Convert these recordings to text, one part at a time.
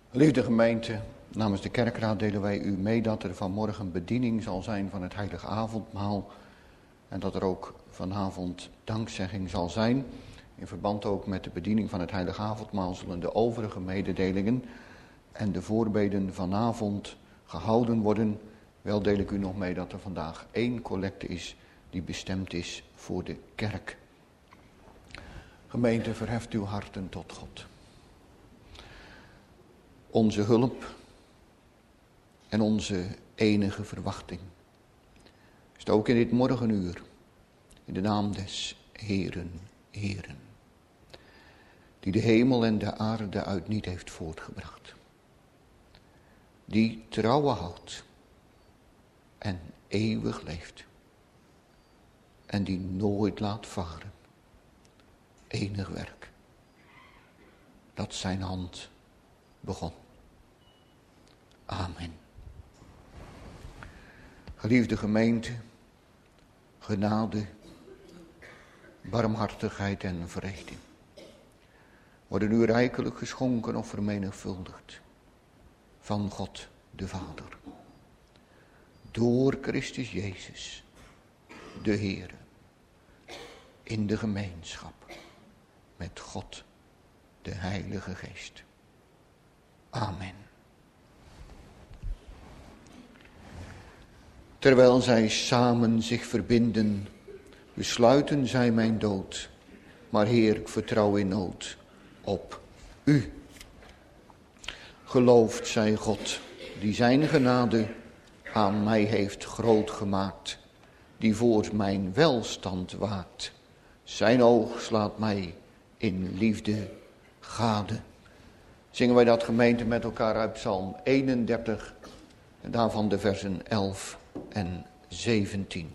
Lieve gemeente, namens de kerkraad delen wij u mee dat er vanmorgen bediening zal zijn van het heilige avondmaal. En dat er ook vanavond dankzegging zal zijn. In verband ook met de bediening van het heilige avondmaal zullen de overige mededelingen en de voorbeden vanavond gehouden worden. Wel deel ik u nog mee dat er vandaag 1 collecte is die bestemd is voor de kerk. Gemeente, verheft uw harten tot God. Onze hulp en onze enige verwachting is het ook in dit morgenuur, in de naam des Heeren, Heeren, die de hemel en de aarde uit niet heeft voortgebracht, die trouwe houdt en eeuwig leeft en die nooit laat varen, enig werk, dat zijn hand begon. Amen. Geliefde gemeente, genade, barmhartigheid en vrede worden u rijkelijk geschonken of vermenigvuldigd van God de Vader. Door Christus Jezus, de Heere, in de gemeenschap met God, de Heilige Geest. Amen. Terwijl zij samen zich verbinden, besluiten zij mijn dood. Maar Heer, ik vertrouw in nood op U. Geloofd zij God, die zijn genade aan mij heeft groot gemaakt, die voor mijn welstand waakt. Zijn oog slaat mij in liefde gade. Zingen wij dat gemeente met elkaar uit Psalm 31 en daarvan de versen 11 en 17.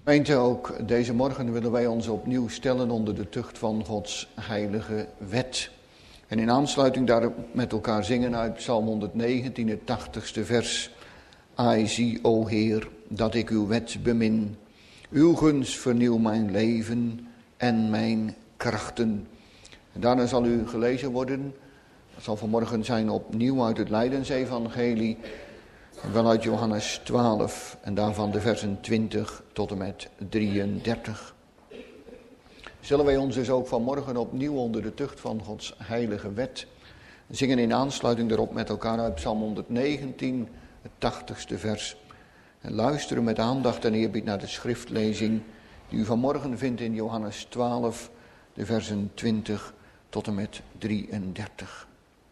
Gemeente, ook deze morgen willen wij ons opnieuw stellen onder de tucht van Gods heilige wet. En in aansluiting daarop met elkaar zingen uit Psalm 119, het 80ste vers. Ai, zie, o Heer, dat ik uw wet bemin. Uw gunst vernieuw mijn leven en mijn krachten. En daarna zal u gelezen worden. Dat zal vanmorgen zijn opnieuw uit het Lijdensevangelie. En wel uit Johannes 12 en daarvan de versen 20 tot en met 33. Zullen wij ons dus ook vanmorgen opnieuw onder de tucht van Gods heilige wet zingen in aansluiting daarop met elkaar uit Psalm 119, het 80ste vers. En luisteren met aandacht en eerbied naar de schriftlezing die u vanmorgen vindt in Johannes 12, de versen 20 tot en met 33.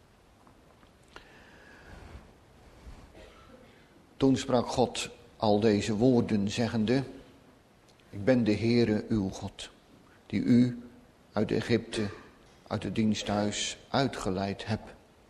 Toen sprak God al deze woorden, zeggende: Ik ben de Heere uw God, die u uit Egypte, uit het diensthuis uitgeleid heb.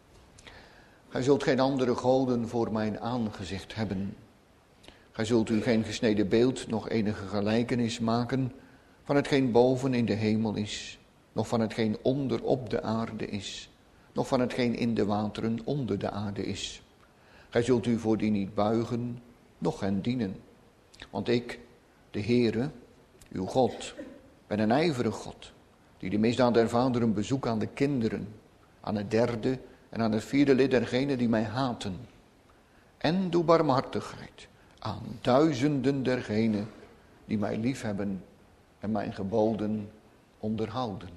Gij zult geen andere goden voor mijn aangezicht hebben. Gij zult u geen gesneden beeld, nog enige gelijkenis maken van hetgeen boven in de hemel is, nog van hetgeen onder op de aarde is, nog van hetgeen in de wateren onder de aarde is. Gij zult u voor die niet buigen, noch hen dienen. Want ik, de Heere, uw God, ben een ijverig God, die de misdaad der vaderen bezoekt aan de kinderen, aan het derde en aan het vierde lid dergenen die mij haten. En doe barmhartigheid aan duizenden dergenen die mij liefhebben en mijn geboden onderhouden.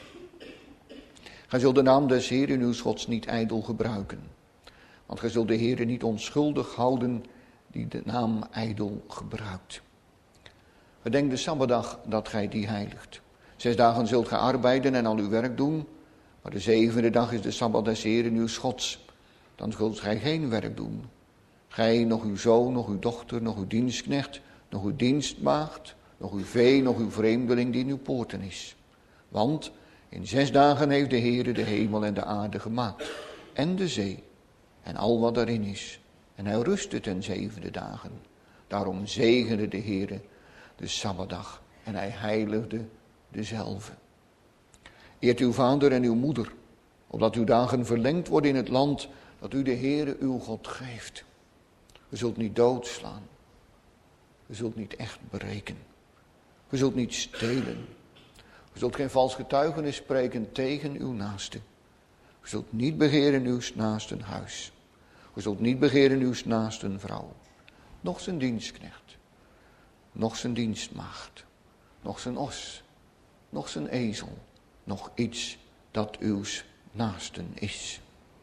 Gij zult de naam des Heeren uw Gods niet ijdel gebruiken. Want gij zult de Heere niet onschuldig houden die de naam ijdel gebruikt. Gedenk de Sabbatdag dat gij die heiligt. 6 dagen zult gij arbeiden en al uw werk doen. Maar de 7e dag is de Sabbat des Heeren uw Gods. Dan zult gij geen werk doen. Gij, nog uw zoon, nog uw dochter, nog uw dienstknecht, nog uw dienstmaagd, nog uw vee, nog uw vreemdeling die in uw poorten is. Want in 6 dagen heeft de Heere de hemel en de aarde gemaakt. En de zee. En al wat daarin is. En hij rustte ten 7e dagen. Daarom zegende de Heere de Sabbatdag. En hij heiligde dezelve. Eert uw vader en uw moeder. Opdat uw dagen verlengd worden in het land dat u de Heere uw God geeft. U zult niet doodslaan. U zult niet echt breken. U zult niet stelen. U zult geen vals getuigenis spreken tegen uw naaste. U zult niet begeren uw naasten huis. U zult niet begeren uw naasten vrouw. Nog zijn dienstknecht. Nog zijn dienstmaagd. Nog zijn os. Nog zijn ezel. Nog iets dat uws naasten is.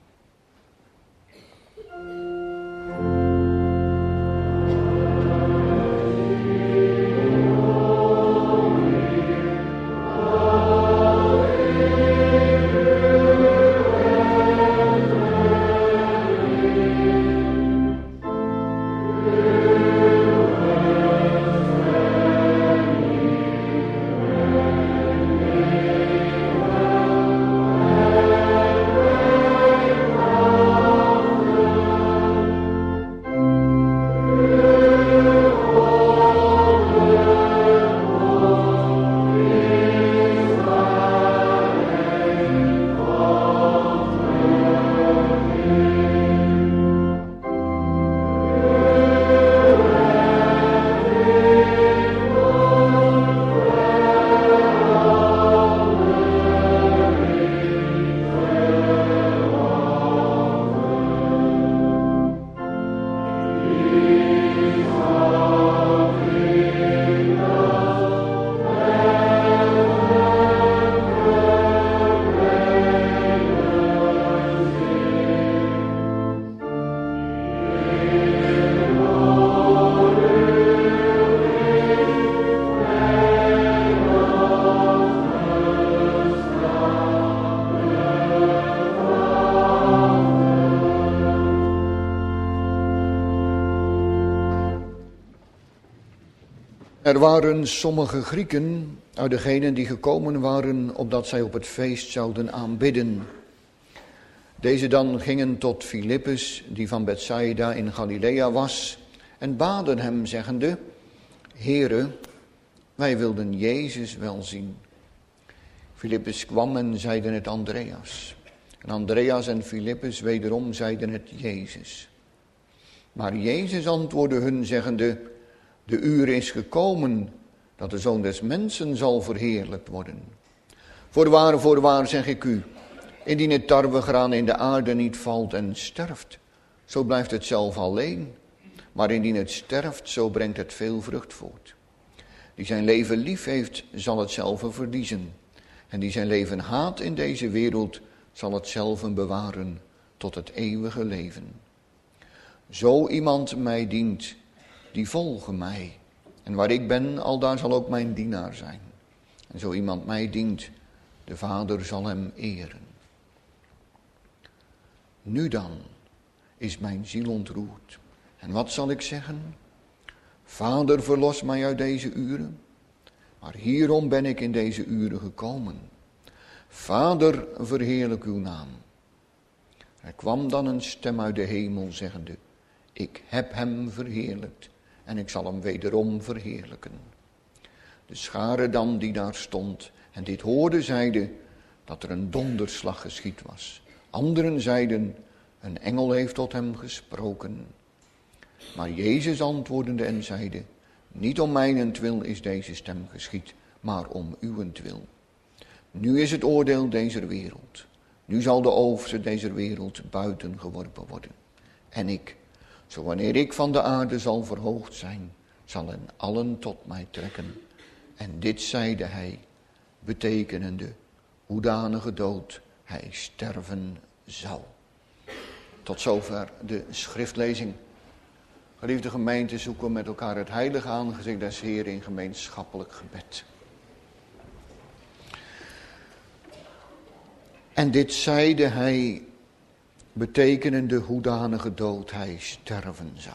Er waren sommige Grieken uit degenen die gekomen waren opdat zij op het feest zouden aanbidden. Deze dan gingen tot Filippus, die van Bethsaida in Galilea was, en baden hem zeggende: Heere, Wij wilden Jezus wel zien. Filippus kwam en zeiden het Andreas. En Andreas en Filippus wederom zeiden het Jezus. Maar Jezus antwoordde hun zeggende, de uur is gekomen dat de Zoon des Mensen zal verheerlijkt worden. Voorwaar zeg ik u, indien het tarwegraan in de aarde niet valt en sterft, zo blijft het zelf alleen. Maar indien het sterft, zo brengt het veel vrucht voort. Die zijn leven lief heeft, zal het zelf verliezen. En die zijn leven haat in deze wereld, zal het zelf bewaren tot het eeuwige leven. Zo iemand mij dient, die volge mij. En waar ik ben, aldaar zal ook mijn dienaar zijn. En zo iemand mij dient, de Vader zal hem eren. Nu dan is mijn ziel ontroerd. En wat zal ik zeggen? Vader, verlos mij uit deze uren. Maar hierom ben ik in deze uren gekomen. Vader, verheerlijk uw naam. Er kwam dan een stem uit de hemel zeggende, ik heb hem verheerlijkt en ik zal hem wederom verheerlijken. De schare dan die daar stond en dit hoorde zeide dat er een donderslag geschied was. Anderen zeiden, een engel heeft tot hem gesproken. Maar Jezus antwoordende en zeide, niet om mijnentwil is deze stem geschied, maar om uwentwil. Nu is het oordeel deze wereld. Nu zal de overste deze wereld buiten geworpen worden. En ik, zo wanneer ik van de aarde zal verhoogd zijn, zal hen allen tot mij trekken. En dit zeide hij, betekenende, hoedanige dood hij sterven zou. Tot zover de schriftlezing. Geliefde gemeente, zoeken we met elkaar het heilige aangezicht des Heeren in gemeenschappelijk gebed. En dit zeide hij, betekenende hoedanige dood hij sterven zou.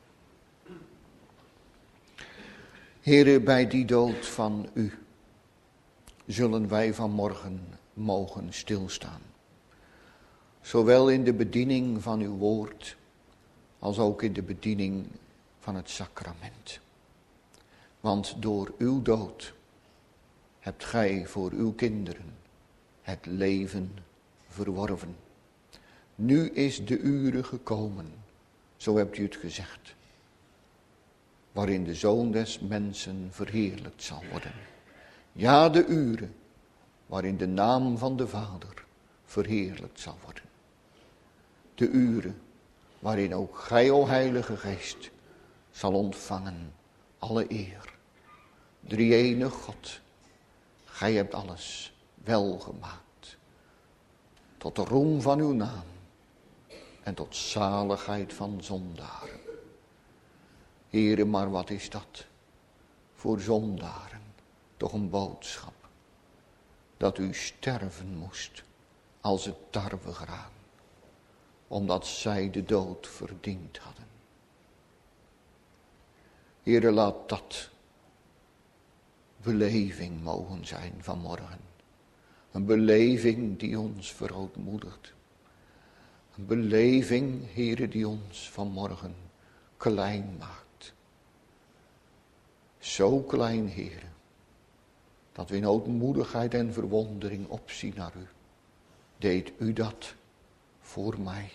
Heere, bij die dood van u zullen wij vanmorgen mogen stilstaan. Zowel in de bediening van uw woord, als ook in de bediening van het sacrament. Want door uw dood hebt gij voor uw kinderen het leven verworven. Nu is de ure gekomen, zo hebt u het gezegd, waarin de Zoon des Mensen verheerlijkt zal worden. Ja, de ure waarin de naam van de Vader verheerlijkt zal worden. De ure waarin ook gij, o Heilige Geest, zal ontvangen alle eer. Drie-enige God, gij hebt alles welgemaakt, tot de roem van uw naam en tot zaligheid van zondaren. Heere, maar wat is dat voor zondaren, toch een boodschap, dat u sterven moest als het tarwegraan, omdat zij de dood verdiend hadden. Heere, laat dat beleving mogen zijn vanmorgen. Een beleving die ons verootmoedigt. Een beleving, Heere, die ons vanmorgen klein maakt. Zo klein, Heere, dat we in ootmoedigheid en verwondering opzien naar u. Deed u dat voor mij?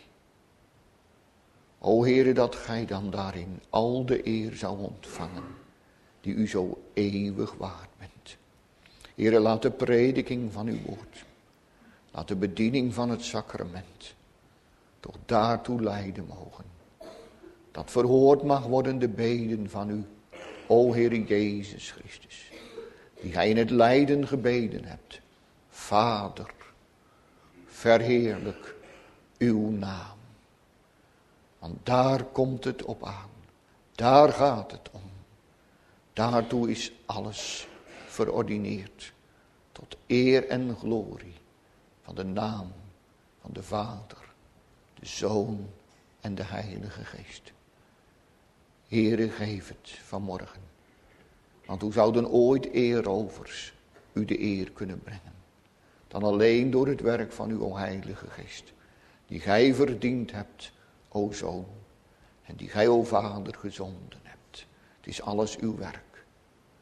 O Heere, dat gij dan daarin al de eer zou ontvangen, die u zo eeuwig waard bent. Heere, laat de prediking van uw woord, laat de bediening van het sacrament, toch daartoe leiden mogen. Dat verhoord mag worden de beden van u, o Heere Jezus Christus, die gij in het lijden gebeden hebt. Vader, verheerlijk uw naam. Want daar komt het op aan. Daar gaat het om. Daartoe is alles verordineerd. Tot eer en glorie van de naam van de Vader, de Zoon en de Heilige Geest. Heere, geef het vanmorgen. Want hoe zouden ooit eerovers u de eer kunnen brengen? Dan alleen door het werk van uw Heilige Geest. Die gij verdiend hebt, o Zoon. En die gij, o Vader, gezonden hebt. Het is alles uw werk.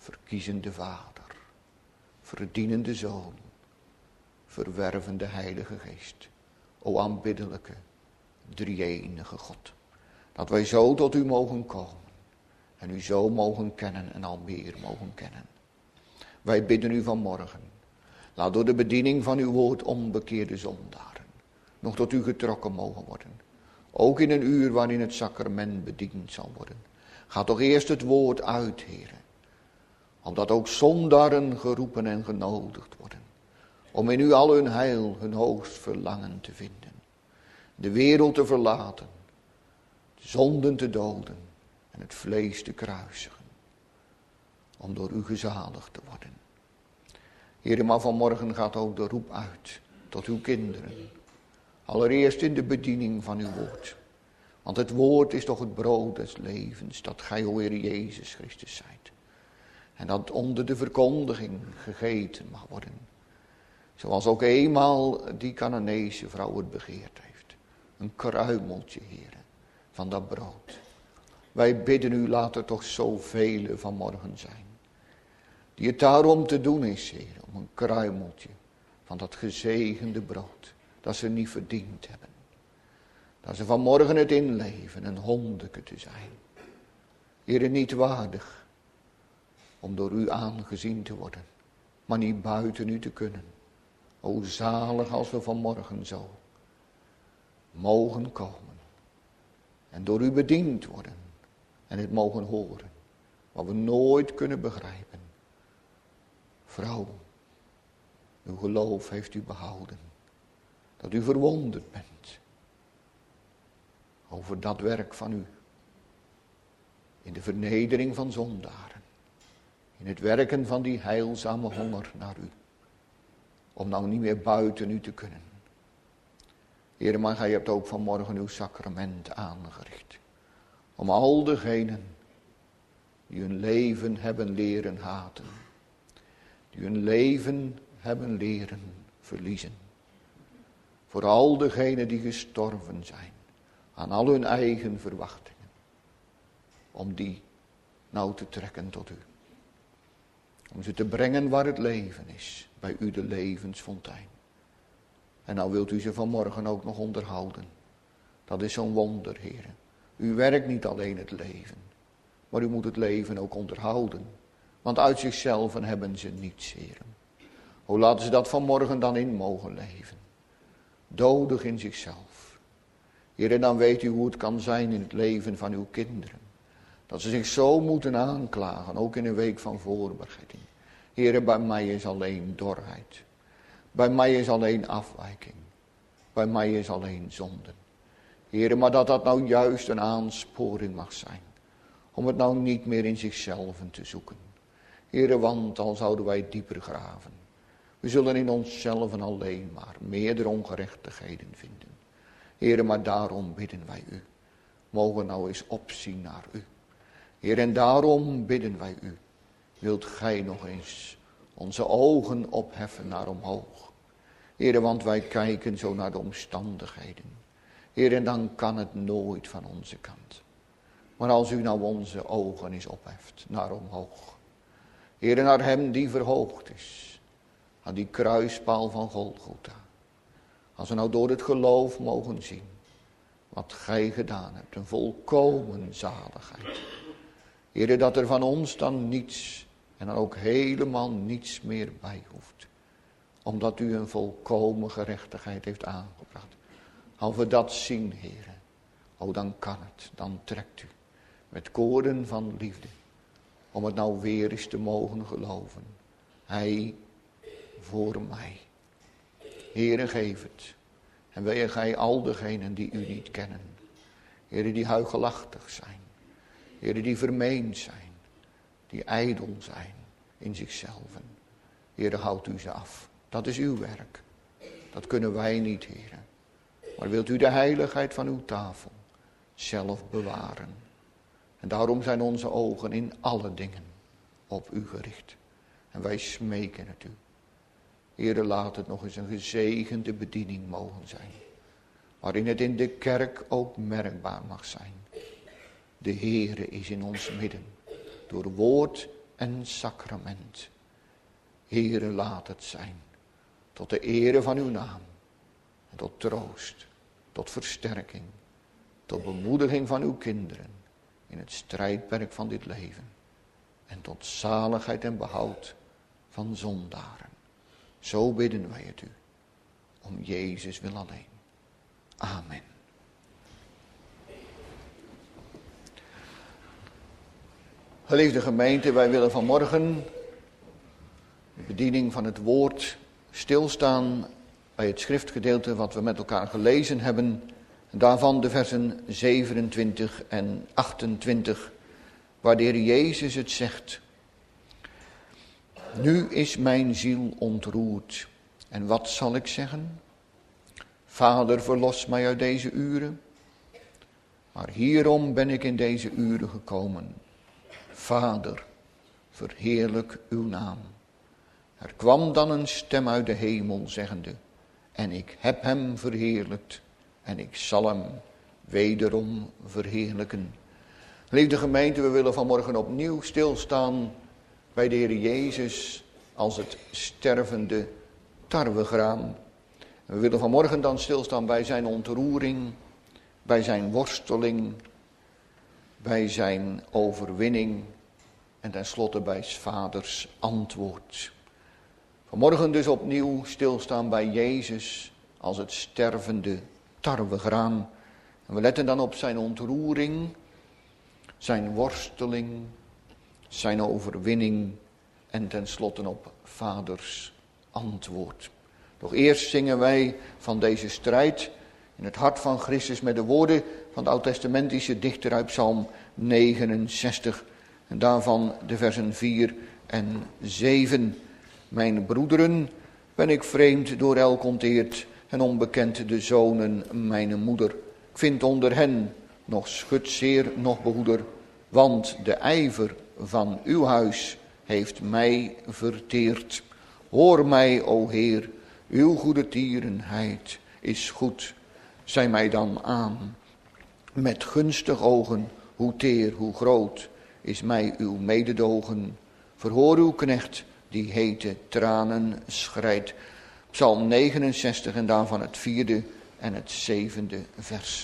verkiezende Vader, verdienende Zoon, verwervende Heilige Geest. O aanbiddelijke, drie-enige God. Dat wij zo tot u mogen komen en u zo mogen kennen en al meer mogen kennen. Wij bidden u vanmorgen, laat door de bediening van uw woord onbekeerde zondaren nog tot u getrokken mogen worden. Ook in een uur waarin het sacrament bediend zal worden. Ga toch eerst het woord uit, Heere, opdat ook zondaren geroepen en genodigd worden, om in u al hun heil, hun hoogst verlangen te vinden. De wereld te verlaten, de zonden te doden en het vlees te kruisigen, om door u gezaligd te worden. Heere, maar vanmorgen gaat ook de roep uit tot uw kinderen. Allereerst in de bediening van uw woord. Want het woord is toch het brood des levens, dat gij, o Heer Jezus Christus, zijt. En dat onder de verkondiging gegeten mag worden. Zoals ook eenmaal die Cananeese vrouw het begeerd heeft. Een kruimeltje, Heere, van dat brood. Wij bidden u, laat er toch zoveel vanmorgen zijn. Die het daarom te doen is, Heer, om een kruimeltje van dat gezegende brood, dat ze niet verdiend hebben. Dat ze vanmorgen het inleven, een hondeke te zijn. Heer, niet waardig om door u aangezien te worden, maar niet buiten u te kunnen. O zalig als we vanmorgen zo mogen komen en door u bediend worden en het mogen horen, wat we nooit kunnen begrijpen. Vrouw, uw geloof heeft u behouden, dat u verwonderd bent over dat werk van u, in de vernedering van zondaren, in het werken van die heilzame honger naar u, om nou niet meer buiten u te kunnen. Heer, maar gij hebt ook vanmorgen uw sacrament aangericht, om al degenen die hun leven hebben leren haten, die hun leven hebben leren verliezen, voor al degenen die gestorven zijn aan al hun eigen verwachtingen, om die nou te trekken tot u. Om ze te brengen waar het leven is, bij u de levensfontein. En nou wilt u ze vanmorgen ook nog onderhouden. Dat is zo'n wonder, Heer. U werkt niet alleen het leven, maar u moet het leven ook onderhouden. Want uit zichzelf hebben ze niets, Heer. Hoe laten ze dat vanmorgen dan in mogen leven? Dodig in zichzelf. Heer, dan weet u hoe het kan zijn in het leven van uw kinderen. Dat ze zich zo moeten aanklagen, ook in een week van voorbereiding. Heer, bij mij is alleen dorheid. Bij mij is alleen afwijking. Bij mij is alleen zonden. Heer, maar dat nou juist een aansporing mag zijn. Om het nou niet meer in zichzelf te zoeken. Heer, want al zouden wij dieper graven. We zullen in onszelf alleen maar meerdere ongerechtigheden vinden. Heer, maar daarom bidden wij u. Mogen nou eens opzien naar u. Heer, en daarom bidden wij u. Wilt gij nog eens onze ogen opheffen naar omhoog. Heer, want wij kijken zo naar de omstandigheden. Heer, en dan kan het nooit van onze kant. Maar als u nou onze ogen eens opheft naar omhoog. Heer, naar hem die verhoogd is. Aan die kruispaal van Golgotha. Als we nou door het geloof mogen zien. Wat gij gedaan hebt. Een volkomen zaligheid. Heer, dat er van ons dan niets en dan ook helemaal niets meer bij hoeft. Omdat u een volkomen gerechtigheid heeft aangebracht. Als we dat zien, Heer. Oh, dan kan het. Dan trekt u met koorden van liefde. Om het nou weer eens te mogen geloven. Hij voor mij. Heere, geef het. En wil gij al degenen die u niet kennen. Heere, die huichelachtig zijn. Heere, die vermeend zijn. Die ijdel zijn in zichzelf. Heere, houdt u ze af. Dat is uw werk. Dat kunnen wij niet, Heere. Maar wilt u de heiligheid van uw tafel zelf bewaren. En daarom zijn onze ogen in alle dingen op u gericht. En wij smeken het u. Heere, laat het nog eens een gezegende bediening mogen zijn. Waarin het in de kerk ook merkbaar mag zijn. De Heere is in ons midden. Door woord en sacrament. Heere, laat het zijn, tot de ere van uw naam, en tot troost, tot versterking, tot bemoediging van uw kinderen in het strijdperk van dit leven, en tot zaligheid en behoud van zondaren. Zo bidden wij het u, om Jezus wil alleen. Amen. Geliefde gemeente, wij willen vanmorgen de bediening van het woord stilstaan bij het schriftgedeelte wat we met elkaar gelezen hebben. Daarvan de versen 27 en 28, waar de Heer Jezus het zegt. Nu is mijn ziel ontroerd. En wat zal ik zeggen? Vader, verlos mij uit deze uren. Maar hierom ben ik in deze uren gekomen. Vader, verheerlijk uw naam. Er kwam dan een stem uit de hemel zeggende, en ik heb hem verheerlijkt, en ik zal hem wederom verheerlijken. Lieve gemeente, we willen vanmorgen opnieuw stilstaan bij de Heer Jezus als het stervende tarwegraan. We willen vanmorgen dan stilstaan bij zijn ontroering, bij zijn worsteling, bij zijn overwinning en tenslotte bij 's vaders antwoord. Vanmorgen dus opnieuw stilstaan bij Jezus als het stervende tarwegraan. En we letten dan op zijn ontroering, zijn worsteling, zijn overwinning en tenslotte op vaders antwoord. Doch eerst zingen wij van deze strijd in het hart van Christus met de woorden van de oud-testamentische dichter uit Psalm 69. En daarvan de versen 4 en 7. Mijn broederen, ben ik vreemd door elk onteerd en onbekend de zonen mijn moeder. Ik vind onder hen nog schutzeer, nog behoeder, want de ijver van uw huis heeft mij verteerd. Hoor mij, o Heer, uw goede tierenheid is goed. Zij mij dan aan, met gunstig ogen, hoe teer, hoe groot, is mij uw mededogen. Verhoor uw knecht, die hete tranen schreidt. Psalm 69 en daarvan het 4e en het 7e vers.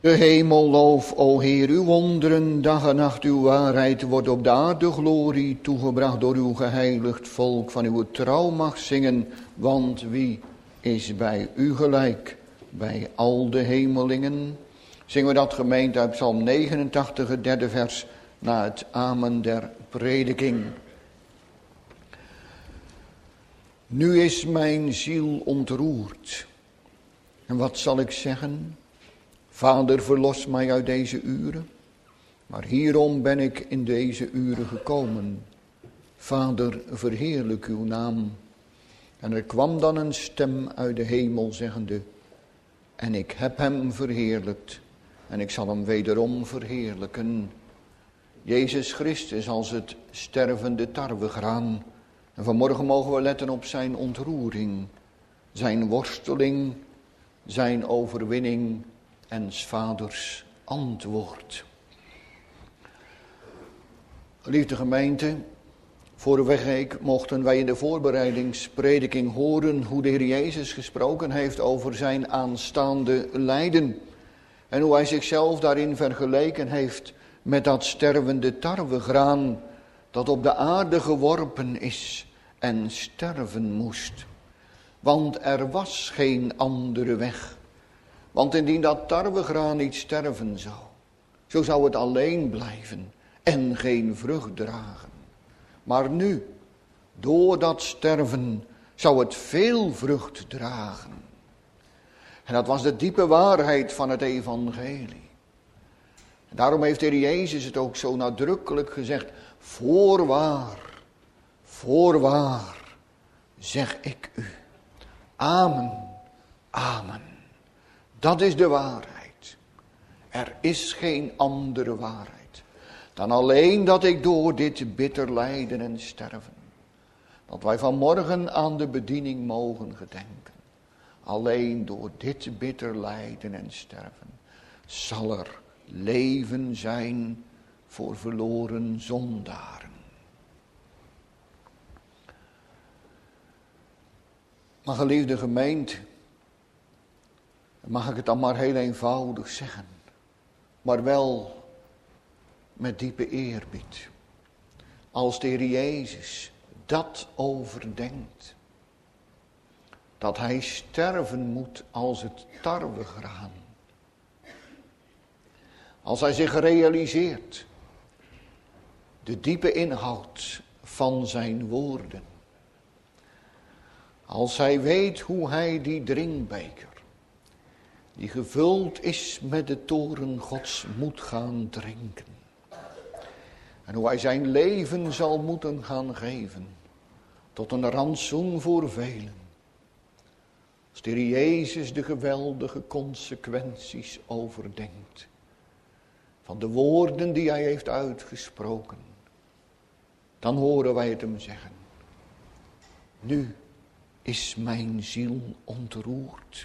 De hemel loof, o Heer, uw wonderen, dag en nacht uw waarheid wordt op de aarde glorie toegebracht door uw geheiligd volk van uw trouw mag zingen, want wie is bij u gelijk, bij al de hemelingen? Zingen we dat gemeente uit Psalm 89, het derde vers, na het amen der prediking. Nu is mijn ziel ontroerd. En wat zal ik zeggen? Vader, verlos mij uit deze uren. Maar hierom ben ik in deze uren gekomen. Vader, verheerlijk uw naam. En er kwam dan een stem uit de hemel zeggende: en ik heb hem verheerlijkt. En ik zal hem wederom verheerlijken. Jezus Christus als het stervende tarwegraan. En vanmorgen mogen we letten op zijn ontroering, zijn worsteling, zijn overwinning en 's vaders antwoord. Lieve gemeente, vorige week mochten wij in de voorbereidingsprediking horen hoe de Heer Jezus gesproken heeft over zijn aanstaande lijden. En hoe hij zichzelf daarin vergeleken heeft met dat stervende tarwegraan dat op de aarde geworpen is en sterven moest. Want er was geen andere weg. Want indien dat tarwegraan niet sterven zou, zo zou het alleen blijven en geen vrucht dragen. Maar nu, door dat sterven, zou het veel vrucht dragen. En dat was de diepe waarheid van het evangelie. En daarom heeft de Heer Jezus het ook zo nadrukkelijk gezegd: voorwaar, voorwaar, zeg ik u. Amen, amen. Dat is de waarheid. Er is geen andere waarheid dan alleen dat ik door dit bitter lijden en sterven, dat wij vanmorgen aan de bediening mogen gedenken. Alleen door dit bitter lijden en sterven zal er leven zijn voor verloren zondaren. Maar geliefde gemeente, mag ik het dan maar heel eenvoudig zeggen, maar wel met diepe eerbied. Als de Heer Jezus dat overdenkt, dat hij sterven moet als het tarwegraan. Als hij zich realiseert de diepe inhoud van zijn woorden. Als hij weet hoe hij die drinkbeker, die gevuld is met de toorn Gods, moet gaan drinken. En hoe hij zijn leven zal moeten gaan geven tot een rantsoen voor velen. Als de Heer Jezus de geweldige consequenties overdenkt van de woorden die hij heeft uitgesproken, dan horen wij het hem zeggen: nu is mijn ziel ontroerd.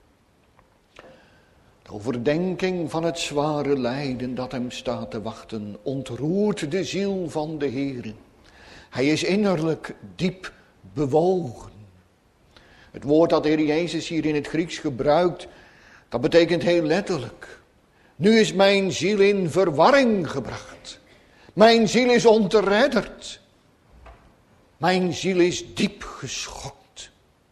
De overdenking van het zware lijden dat hem staat te wachten ontroert de ziel van de Heer. Hij is innerlijk diep bewogen. Het woord dat de Heer Jezus hier in het Grieks gebruikt, dat betekent heel letterlijk: nu is mijn ziel in verwarring gebracht. Mijn ziel is ontredderd. Mijn ziel is diep geschokt.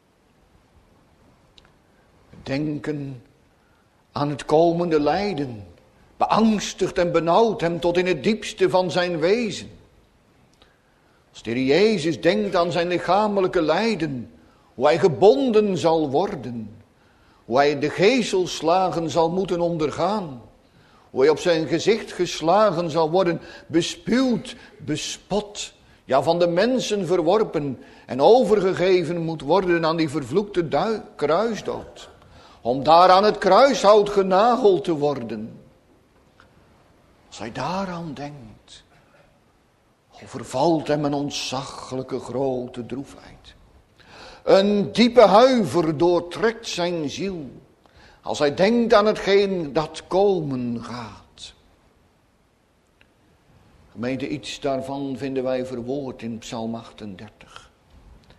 We denken aan het komende lijden, beangstigd en benauwd hem tot in het diepste van zijn wezen. Als de Heer Jezus denkt aan zijn lichamelijke lijden, hoe hij gebonden zal worden, hoe hij de gezelslagen zal moeten ondergaan, hoe hij op zijn gezicht geslagen zal worden, bespuwd, bespot, ja van de mensen verworpen en overgegeven moet worden aan die vervloekte kruisdood, om daar aan het kruishout genageld te worden. Als hij daaraan denkt, overvalt hem een ontzaglijke grote droefheid. Een diepe huiver doortrekt zijn ziel, als hij denkt aan hetgeen dat komen gaat. Gemeente, iets daarvan vinden wij verwoord in Psalm 38.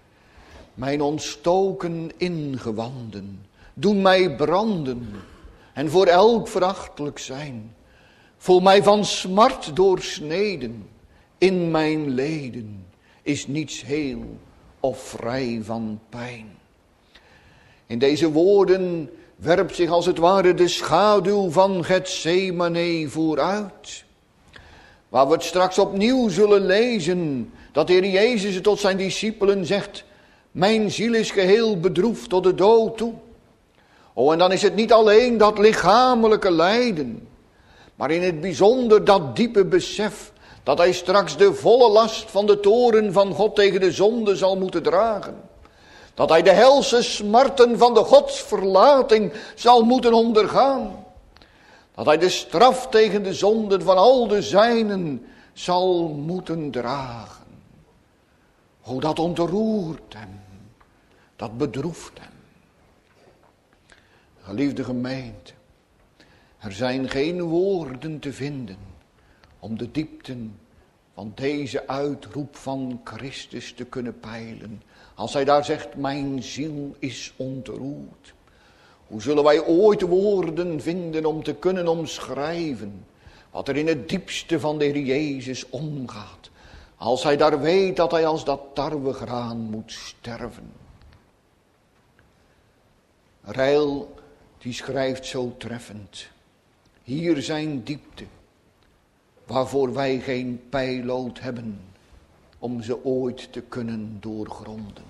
Mijn ontstoken ingewanden doen mij branden. en voor elk verachtelijk zijn. Voel mij van smart doorsneden, in mijn leden is niets heel of vrij van pijn. In deze woorden werpt zich als het ware de schaduw van Getsemane vooruit. Waar we het straks opnieuw zullen lezen, dat de Heer Jezus tot zijn discipelen zegt, mijn ziel is geheel bedroefd tot de dood toe. Oh, en dan is het niet alleen dat lichamelijke lijden, maar in het bijzonder dat diepe besef dat hij straks de volle last van de toorn van God tegen de zonde zal moeten dragen. Dat hij de helse smarten van de godsverlating zal moeten ondergaan. Dat hij de straf tegen de zonden van al de zijnen zal moeten dragen. O, dat ontroert hem. Dat bedroeft hem. Geliefde gemeente, er zijn geen woorden te vinden om de diepten van deze uitroep van Christus te kunnen peilen. Als hij daar zegt, mijn ziel is ontroerd. Hoe zullen wij ooit woorden vinden om te kunnen omschrijven wat er in het diepste van de Heer Jezus omgaat. Als hij daar weet dat hij als dat tarwegraan moet sterven. Rijl die schrijft zo treffend. Hier zijn diepte, waarvoor wij geen peillood hebben om ze ooit te kunnen doorgronden.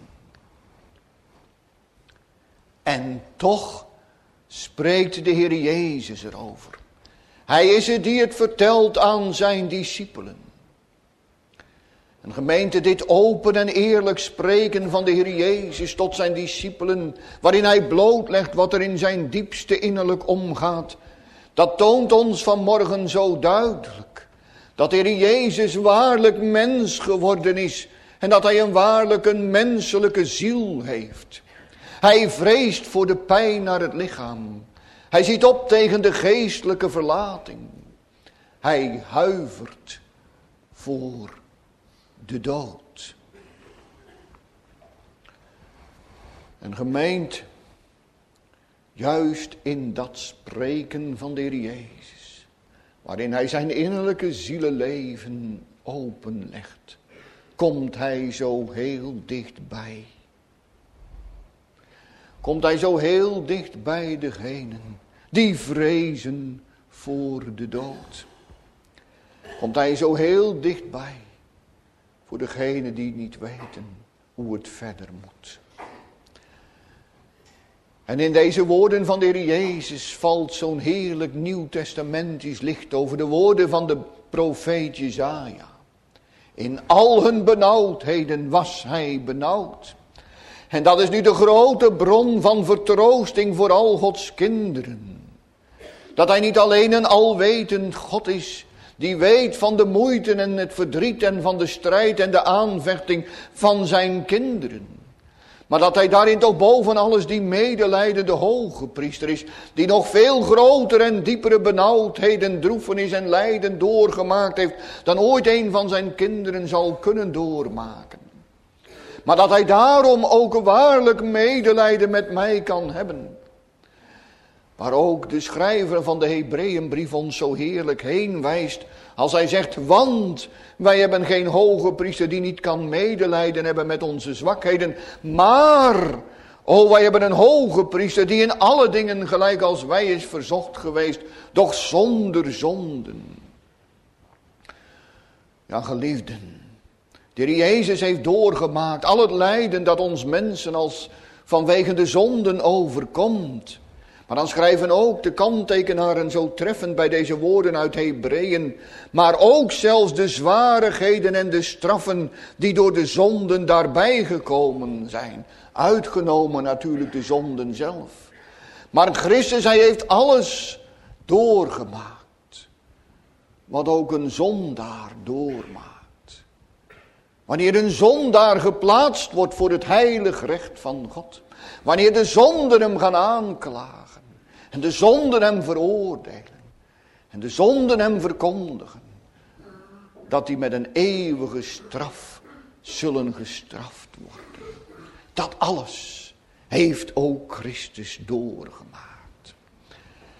En toch spreekt de Heer Jezus erover. Hij is het die het vertelt aan zijn discipelen. Een gemeente, dit open en eerlijk spreken van de Heer Jezus tot zijn discipelen, waarin hij blootlegt wat er in zijn diepste innerlijk omgaat, dat toont ons vanmorgen zo duidelijk dat de Heer Jezus waarlijk mens geworden is en dat hij een menselijke ziel heeft. Hij vreest voor de pijn naar het lichaam. Hij ziet op tegen de geestelijke verlating. Hij huivert voor de dood. Een gemeente, juist in dat spreken van de Heer Jezus, waarin hij zijn innerlijke zielenleven openlegt, komt hij zo heel dichtbij. Komt hij zo heel dicht bij degenen die vrezen voor de dood. Komt hij zo heel dichtbij voor degenen die niet weten hoe het verder moet. En in deze woorden van de Heer Jezus valt zo'n heerlijk nieuwtestamentisch licht over de woorden van de profeet Jesaja. In al hun benauwdheden was hij benauwd. En dat is nu de grote bron van vertroosting voor al Gods kinderen. Dat hij niet alleen een alwetend God is, die weet van de moeite en het verdriet en van de strijd en de aanvechting van zijn kinderen. Maar dat hij daarin toch boven alles die medelijdende hoge priester is, die nog veel grotere en diepere benauwdheden, droefenis en lijden doorgemaakt heeft dan ooit een van zijn kinderen zal kunnen doormaken. Maar dat hij daarom ook waarlijk medelijden met mij kan hebben. Waar ook de schrijver van de Hebreeënbrief ons zo heerlijk heen wijst. Als hij zegt, want wij hebben geen hoge priester die niet kan medelijden hebben met onze zwakheden. Maar, wij hebben een hoge priester die in alle dingen gelijk als wij is verzocht geweest. Doch zonder zonden. Ja, geliefden. De Heer Jezus heeft doorgemaakt al het lijden dat ons mensen als vanwege de zonden overkomt. Maar dan schrijven ook de kanttekenaren zo treffend bij deze woorden uit Hebreeën. Maar ook zelfs de zwarigheden en de straffen die door de zonden daarbij gekomen zijn. Uitgenomen natuurlijk de zonden zelf. Maar Christus, hij heeft alles doorgemaakt. Wat ook een zondaar doormaakt. Wanneer een zondaar geplaatst wordt voor het heilig recht van God. Wanneer de zonden hem gaan aanklagen. En de zonden hem veroordelen. En de zonden hem verkondigen. Dat die met een eeuwige straf zullen gestraft worden. Dat alles heeft ook Christus doorgemaakt.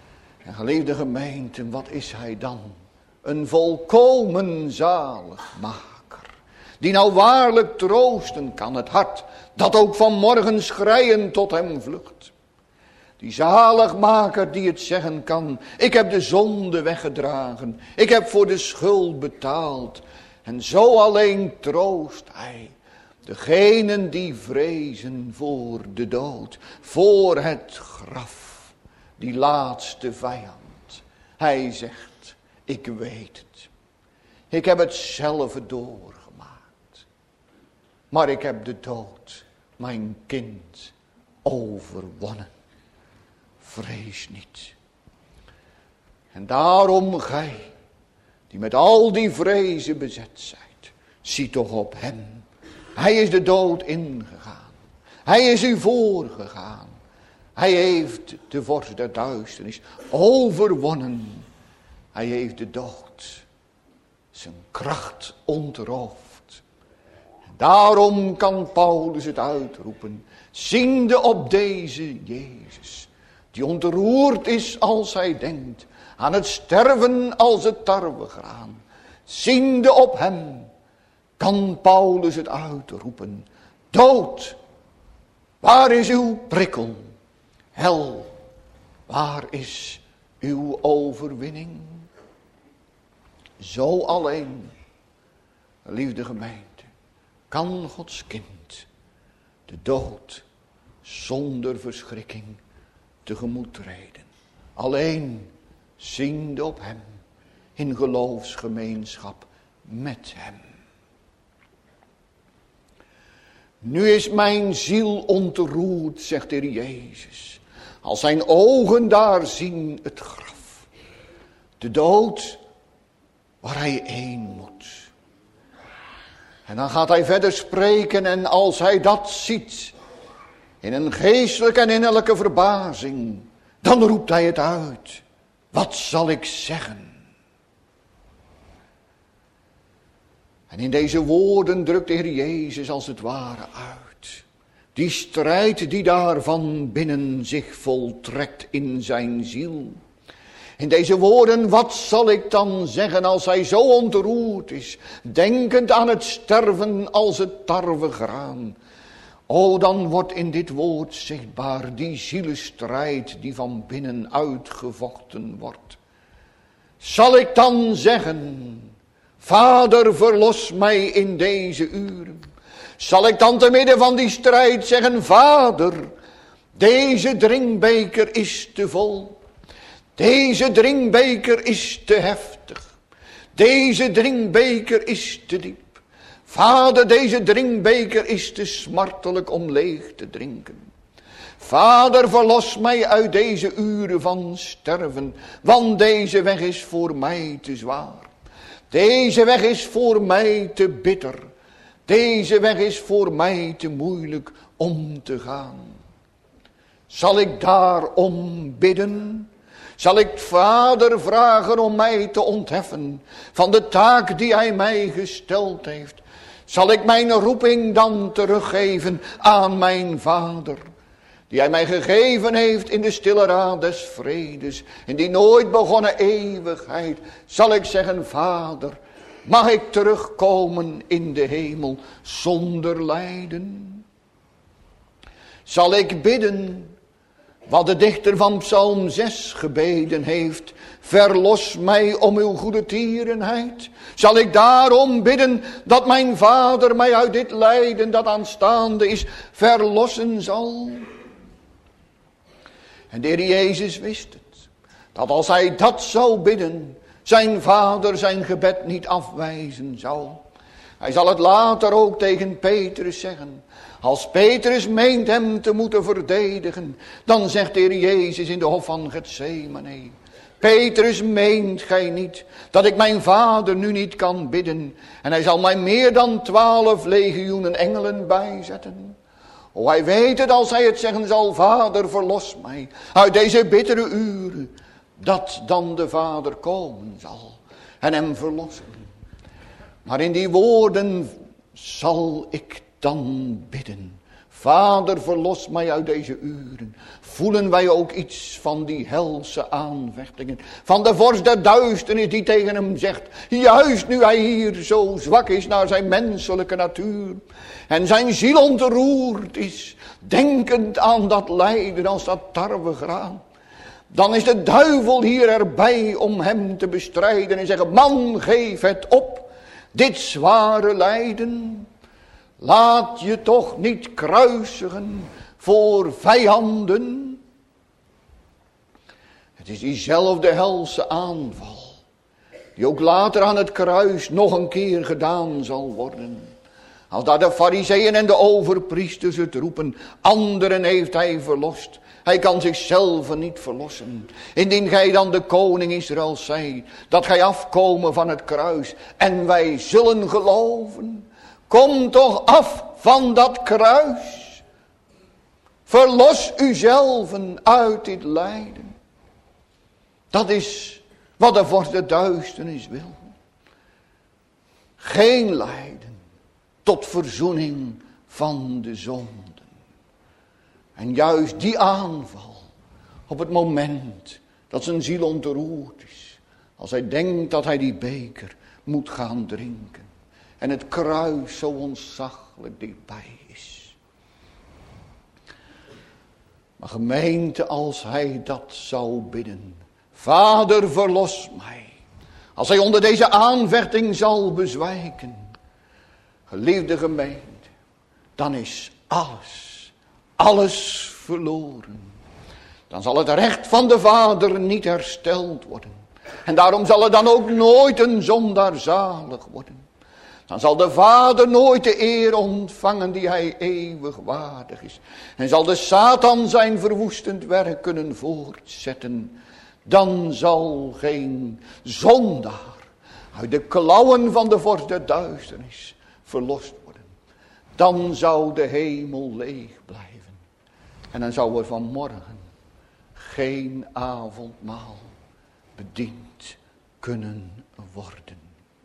En geliefde gemeente, wat is hij dan? Een volkomen zaligmaker. Die nou waarlijk troosten kan het hart, dat ook vanmorgen schreien tot hem vlucht. Die zaligmaker die het zeggen kan, ik heb de zonde weggedragen, ik heb voor de schuld betaald. En zo alleen troost hij degenen die vrezen voor de dood, voor het graf, die laatste vijand. Hij zegt, ik weet het, ik heb het zelf doorgemaakt, maar ik heb de dood, mijn kind, overwonnen. Vrees niet. En daarom gij, die met al die vrezen bezet zijt, zie toch op hem. Hij is de dood ingegaan. Hij is u voorgegaan. Hij heeft de vorst der duisternis overwonnen. Hij heeft de dood zijn kracht ontroofd. Daarom kan Paulus het uitroepen, ziende op deze Jezus, die ontroerd is als hij denkt aan het sterven als het tarwegraan. Ziende op hem kan Paulus het uitroepen, dood, waar is uw prikkel? Hel, waar is uw overwinning? Zo alleen, liefde gemeente, kan Gods kind de dood zonder verschrikking tegemoet treden. Alleen ziende op hem, in geloofsgemeenschap met hem. Nu is mijn ziel ontroerd, zegt de Heer Jezus, als zijn ogen daar zien het graf, de dood waar hij heen moet. En dan gaat hij verder spreken en als hij dat ziet, in een geestelijke en innerlijke verbazing, dan roept hij het uit. Wat zal ik zeggen? En in deze woorden drukt de Heer Jezus als het ware uit. Die strijd die daar van binnen zich voltrekt in zijn ziel. In deze woorden, wat zal ik dan zeggen als hij zo ontroerd is, denkend aan het sterven als het tarwegraan. O, dan wordt in dit woord zichtbaar die zielestrijd die van binnen uitgevochten wordt. Zal ik dan zeggen, Vader, verlos mij in deze uren? Zal ik dan te midden van die strijd zeggen, Vader, deze drinkbeker is te vol. Deze drinkbeker is te heftig. Deze drinkbeker is te diep. Vader, deze drinkbeker is te smartelijk om leeg te drinken. Vader, verlos mij uit deze uren van sterven, want deze weg is voor mij te zwaar. Deze weg is voor mij te bitter. Deze weg is voor mij te moeilijk om te gaan. Zal ik daarom bidden? Zal ik Vader vragen om mij te ontheffen van de taak die hij mij gesteld heeft? Zal ik mijn roeping dan teruggeven aan mijn Vader, die hij mij gegeven heeft in de stille raad des vredes, in die nooit begonnen eeuwigheid? Zal ik zeggen, Vader, mag ik terugkomen in de hemel zonder lijden? Zal ik bidden wat de dichter van Psalm 6 gebeden heeft, verlos mij om uw goede tierenheid? Zal ik daarom bidden dat mijn Vader mij uit dit lijden dat aanstaande is verlossen zal? En de Heer Jezus wist het, dat als hij dat zou bidden, zijn Vader zijn gebed niet afwijzen zou. Hij zal het later ook tegen Petrus zeggen. Als Petrus meent hem te moeten verdedigen, dan zegt de Heer Jezus in de hof van Getsemane, Petrus, meent gij niet dat ik mijn Vader nu niet kan bidden, en hij zal mij meer dan 12 legioenen engelen bijzetten? O, hij weet het als hij het zeggen zal, Vader, verlos mij uit deze bittere uren, dat dan de Vader komen zal en hem verlossen. Maar in die woorden, zal ik dan bidden, Vader, verlos mij uit deze uren. Voelen wij ook iets van die helse aanvechtingen. Van de vorst der duisternis die tegen hem zegt. Juist nu hij hier zo zwak is naar zijn menselijke natuur. En zijn ziel ontroerd is. Denkend aan dat lijden als dat tarwegraan. Dan is de duivel hier erbij om hem te bestrijden. En zeggen, man, geef het op. Dit zware lijden. Laat je toch niet kruisigen voor vijanden. Het is diezelfde helse aanval. Die ook later aan het kruis nog een keer gedaan zal worden. Als daar de farizeeën en de overpriesters het roepen. Anderen heeft hij verlost. Hij kan zichzelf niet verlossen. Indien gij dan de koning Israëls zijt. Dat gij afkomen van het kruis. En wij zullen geloven. Kom toch af van dat kruis. Verlos uzelven uit dit lijden. Dat is wat de vorst der duisternis wil. Geen lijden tot verzoening van de zonden. En juist die aanval op het moment dat zijn ziel ontroerd is. Als hij denkt dat hij die beker moet gaan drinken. En het kruis zo ontzaglijk dichtbij is. Maar gemeente, als hij dat zou bidden. Vader, verlos mij. Als hij onder deze aanvechting zal bezwijken. Geliefde gemeente, dan is alles verloren. Dan zal het recht van de Vader niet hersteld worden. En daarom zal er dan ook nooit een zondaar zalig worden. Dan zal de Vader nooit de eer ontvangen die hij eeuwig waardig is. En zal de Satan zijn verwoestend werk kunnen voortzetten. Dan zal geen zondaar uit de klauwen van de vorst der duisternis verlost worden. Dan zou de hemel leeg blijven. En dan zou er vanmorgen geen avondmaal bediend kunnen worden.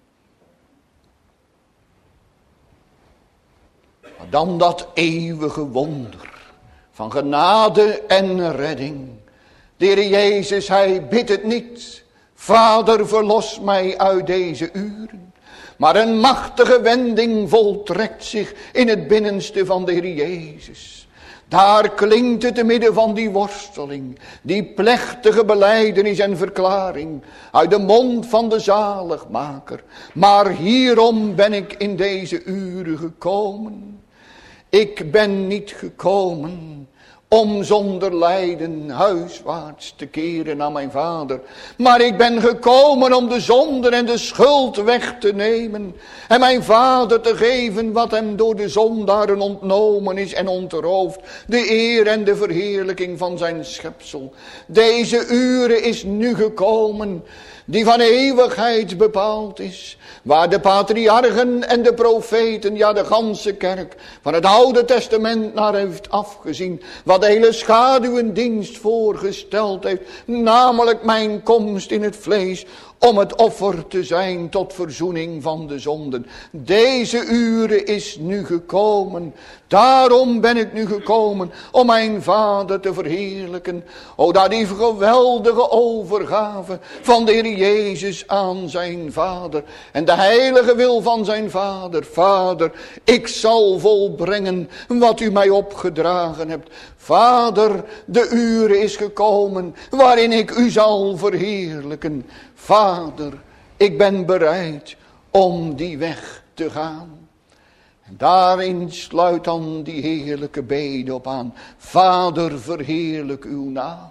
Maar dan dat eeuwige wonder van genade en redding. De Heer Jezus, hij bidt het niet. Vader, verlos mij uit deze uren. Maar een machtige wending voltrekt zich in het binnenste van de Heer Jezus. Daar klinkt het te midden van die worsteling, die plechtige belijdenis en verklaring uit de mond van de zaligmaker. Maar hierom ben ik in deze uren gekomen. Ik ben niet gekomen om zonder lijden huiswaarts te keren naar mijn Vader. Maar ik ben gekomen om de zonde en de schuld weg te nemen. En mijn Vader te geven wat hem door de zondaren ontnomen is en ontroofd. De eer en de verheerlijking van zijn schepsel. Deze uren is nu gekomen, die van eeuwigheid bepaald is. Waar de patriarchen en de profeten, ja de ganse kerk, van het Oude Testament naar heeft afgezien. Wat de hele schaduwendienst voorgesteld heeft. Namelijk mijn komst in het vlees. Om het offer te zijn tot verzoening van de zonden. Deze uren is nu gekomen. Daarom ben ik nu gekomen om mijn Vader te verheerlijken. O, daar die geweldige overgave van de Heer Jezus aan zijn Vader. En de heilige wil van zijn Vader. Vader, ik zal volbrengen wat u mij opgedragen hebt. Vader, de uren is gekomen waarin ik u zal verheerlijken. Vader, ik ben bereid om die weg te gaan. En daarin sluit dan die heerlijke bede op aan. Vader, verheerlijk uw naam.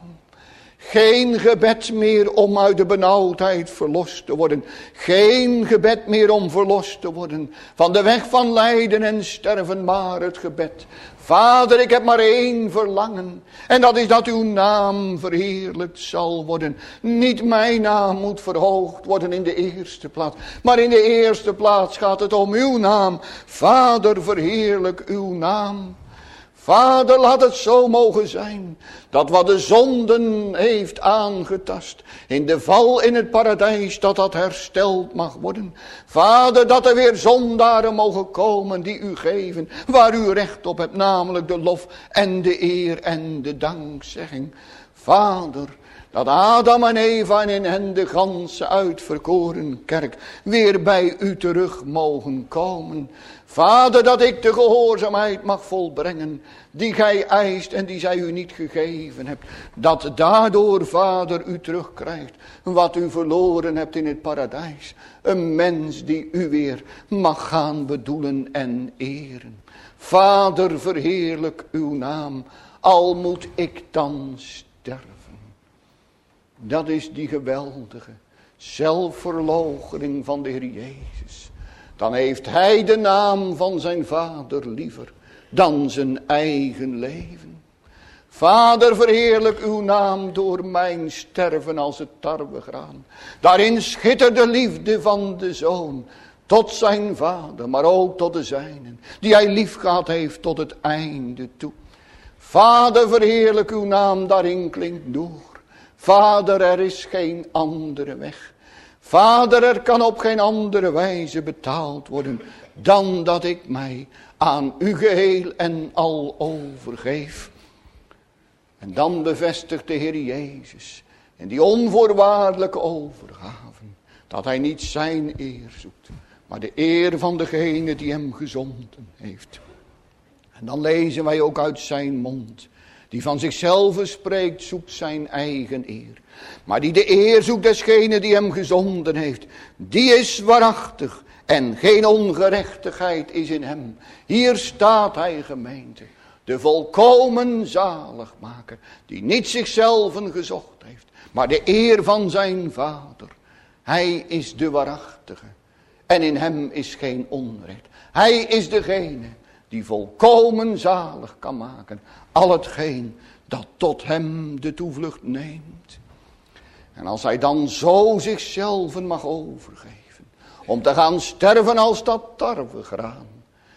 Geen gebed meer om uit de benauwdheid verlost te worden. Geen gebed meer om verlost te worden van de weg van lijden en sterven, maar het gebed. Vader, ik heb maar één verlangen. En dat is dat uw naam verheerlijkt zal worden. Niet mijn naam moet verhoogd worden in de eerste plaats. Maar in de eerste plaats gaat het om uw naam. Vader, verheerlijk uw naam. Vader, laat het zo mogen zijn, dat wat de zonden heeft aangetast, in de val in het paradijs, dat dat hersteld mag worden. Vader, dat er weer zondaren mogen komen die u geven, waar u recht op hebt, namelijk de lof en de eer en de dankzegging. Vader, dat Adam en Eva en in hen de ganse uitverkoren kerk weer bij u terug mogen komen. Vader, dat ik de gehoorzaamheid mag volbrengen die gij eist en die zij u niet gegeven hebt. Dat daardoor, Vader, u terugkrijgt wat u verloren hebt in het paradijs. Een mens die u weer mag gaan bedoelen en eren. Vader, verheerlijk uw naam, al moet ik dan sterven. Dat is die geweldige zelfverloochening van de Heer Jezus. Dan heeft hij de naam van zijn Vader liever dan zijn eigen leven. Vader, verheerlijk uw naam door mijn sterven als het tarwegraan. Daarin schittert de liefde van de Zoon tot zijn Vader, maar ook tot de zijnen, die hij liefgehad heeft tot het einde toe. Vader, verheerlijk uw naam, daarin klinkt door. Vader, er is geen andere weg. Vader, er kan op geen andere wijze betaald worden dan dat ik mij aan u geheel en al overgeef. En dan bevestigt de Heer Jezus in die onvoorwaardelijke overgave dat hij niet zijn eer zoekt, maar de eer van degene die hem gezonden heeft. En dan lezen wij ook uit zijn mond, die van zichzelf spreekt, zoekt zijn eigen eer. Maar die de eer zoekt desgene die hem gezonden heeft, die is waarachtig en geen ongerechtigheid is in hem. Hier staat hij, gemeente, de volkomen zaligmaker, die niet zichzelf gezocht heeft, maar de eer van zijn Vader. Hij is de waarachtige en in hem is geen onrecht. Hij is degene die volkomen zalig kan maken al hetgeen dat tot hem de toevlucht neemt. En als hij dan zo zichzelf mag overgeven, om te gaan sterven als dat tarwegraan,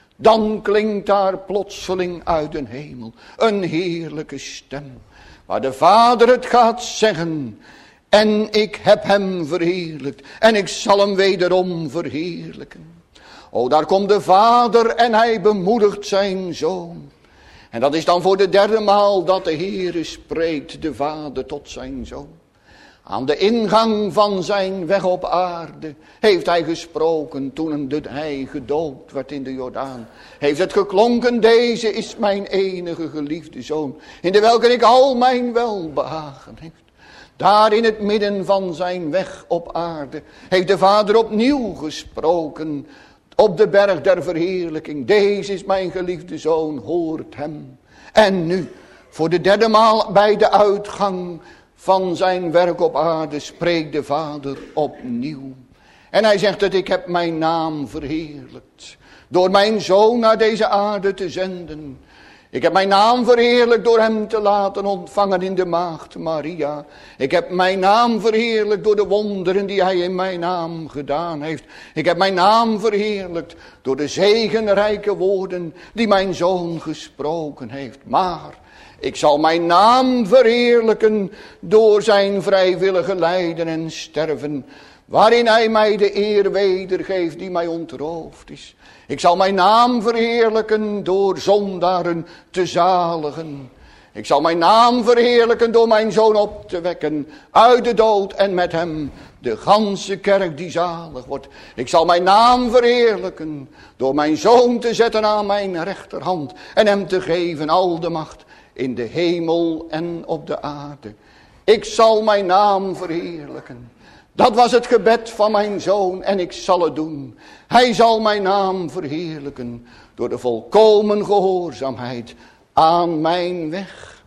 dan klinkt daar plotseling uit de hemel een heerlijke stem, waar de Vader het gaat zeggen: en ik heb hem verheerlijkt en ik zal hem wederom verheerlijken. O, daar komt de Vader en hij bemoedigt zijn Zoon. En dat is dan voor de derde maal dat de Heere spreekt, de Vader tot zijn Zoon. Aan de ingang van zijn weg op aarde heeft hij gesproken toen hij gedoopt werd in de Jordaan. Heeft het geklonken: deze is mijn enige geliefde Zoon, in de welke ik al mijn welbehagen heeft. Daar in het midden van zijn weg op aarde heeft de Vader opnieuw gesproken op de berg der verheerlijking: deze is mijn geliefde Zoon, hoort hem. En nu, voor de derde maal bij de uitgang van zijn werk op aarde, spreekt de Vader opnieuw. En hij zegt dat: ik heb mijn naam verheerlijkt door mijn Zoon naar deze aarde te zenden. Ik heb mijn naam verheerlijkt door hem te laten ontvangen in de maagd Maria. Ik heb mijn naam verheerlijkt door de wonderen die hij in mijn naam gedaan heeft. Ik heb mijn naam verheerlijkt door de zegenrijke woorden die mijn Zoon gesproken heeft. Maar ik zal mijn naam verheerlijken door zijn vrijwillige lijden en sterven, waarin hij mij de eer wedergeeft die mij ontroofd is. Ik zal mijn naam verheerlijken door zondaren te zaligen. Ik zal mijn naam verheerlijken door mijn Zoon op te wekken uit de dood en met hem de ganse kerk die zalig wordt. Ik zal mijn naam verheerlijken door mijn Zoon te zetten aan mijn rechterhand en hem te geven al de macht in de hemel en op de aarde. Ik zal mijn naam verheerlijken. Dat was het gebed van mijn Zoon en ik zal het doen. Hij zal mijn naam verheerlijken door de volkomen gehoorzaamheid aan mijn weg.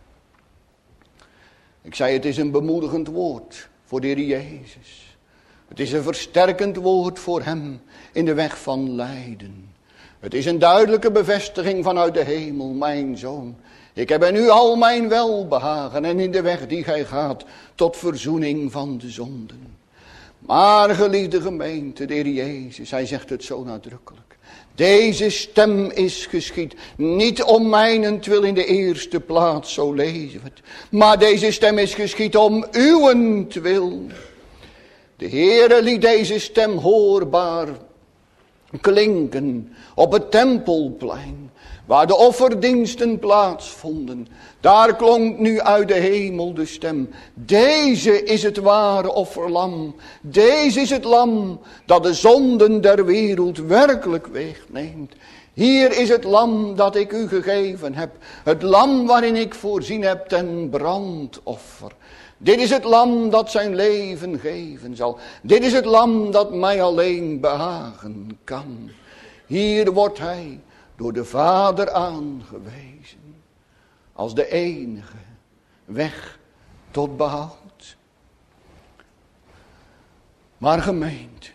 Ik zei, het is een bemoedigend woord voor de Heer Jezus. Het is een versterkend woord voor hem in de weg van lijden. Het is een duidelijke bevestiging vanuit de hemel: mijn Zoon, ik heb in u al mijn welbehagen en in de weg die gij gaat tot verzoening van de zonden. Maar geliefde gemeente, de Heer Jezus, hij zegt het zo nadrukkelijk: Deze stem is geschied, niet om mijnentwil in de eerste plaats, zo lezen we het. Maar deze stem is geschied om uwentwil. De Heere liet deze stem hoorbaar klinken op het tempelplein, waar de offerdiensten plaatsvonden. Daar klonk nu uit de hemel de stem. Deze is het ware offerlam. Deze is het lam dat de zonden der wereld werkelijk wegneemt. Hier is het lam dat ik u gegeven heb. Het lam waarin ik voorzien heb ten brandoffer. Dit is het lam dat zijn leven geven zal. Dit is het lam dat mij alleen behagen kan. Hier wordt hij door de Vader aangewezen als de enige weg tot behoud. Maar gemeente,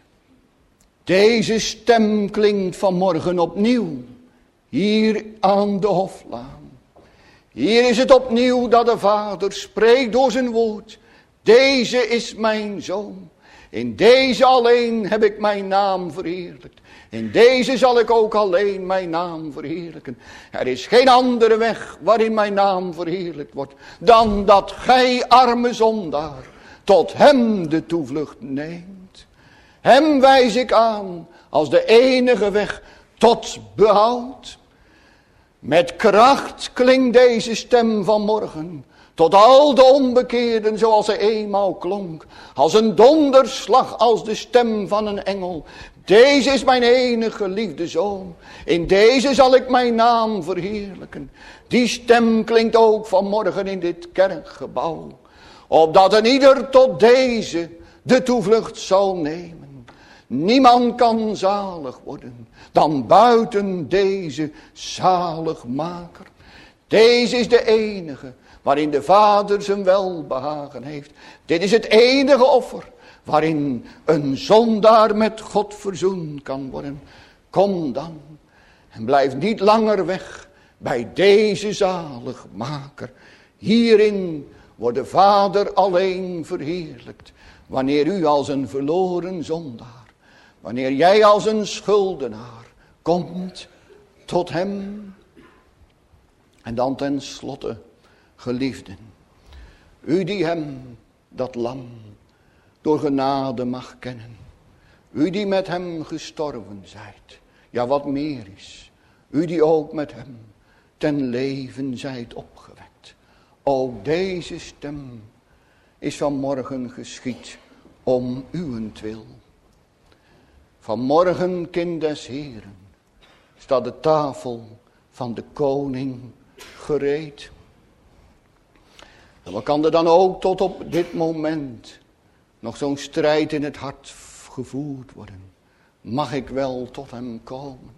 deze stem klinkt vanmorgen opnieuw hier aan de Hoflaan. Hier is het opnieuw dat de Vader spreekt door zijn woord. Deze is mijn zoon. In deze alleen heb ik mijn naam verheerlijkt. In deze zal ik ook alleen mijn naam verheerlijken. Er is geen andere weg waarin mijn naam verheerlijkt wordt, dan dat gij, arme zondaar, tot hem de toevlucht neemt. Hem wijs ik aan als de enige weg tot behoud. Met kracht klinkt deze stem vanmorgen tot al de onbekeerden zoals ze eenmaal klonk. Als een donderslag, als de stem van een engel. Deze is mijn enige geliefde zoon. In deze zal ik mijn naam verheerlijken. Die stem klinkt ook vanmorgen in dit kerkgebouw. Opdat een ieder tot deze de toevlucht zal nemen. Niemand kan zalig worden dan buiten deze zaligmaker. Deze is de enige waarin de Vader zijn welbehagen heeft. Dit is het enige offer waarin een zondaar met God verzoend kan worden. Kom dan en blijf niet langer weg bij deze zaligmaker. Hierin wordt de Vader alleen verheerlijkt. Wanneer u als een verloren zondaar, wanneer jij als een schuldenaar komt tot hem. En dan tenslotte, geliefden, u die hem, dat lam, door genade mag kennen. U die met hem gestorven zijt, ja wat meer is. U die ook met hem ten leven zijt opgewekt. Ook deze stem is vanmorgen geschied om uwentwil. Vanmorgen, kind des Heren, staat de tafel van de koning gereed. En wat kan er dan ook tot op dit moment nog zo'n strijd in het hart gevoerd worden? Mag ik wel tot hem komen?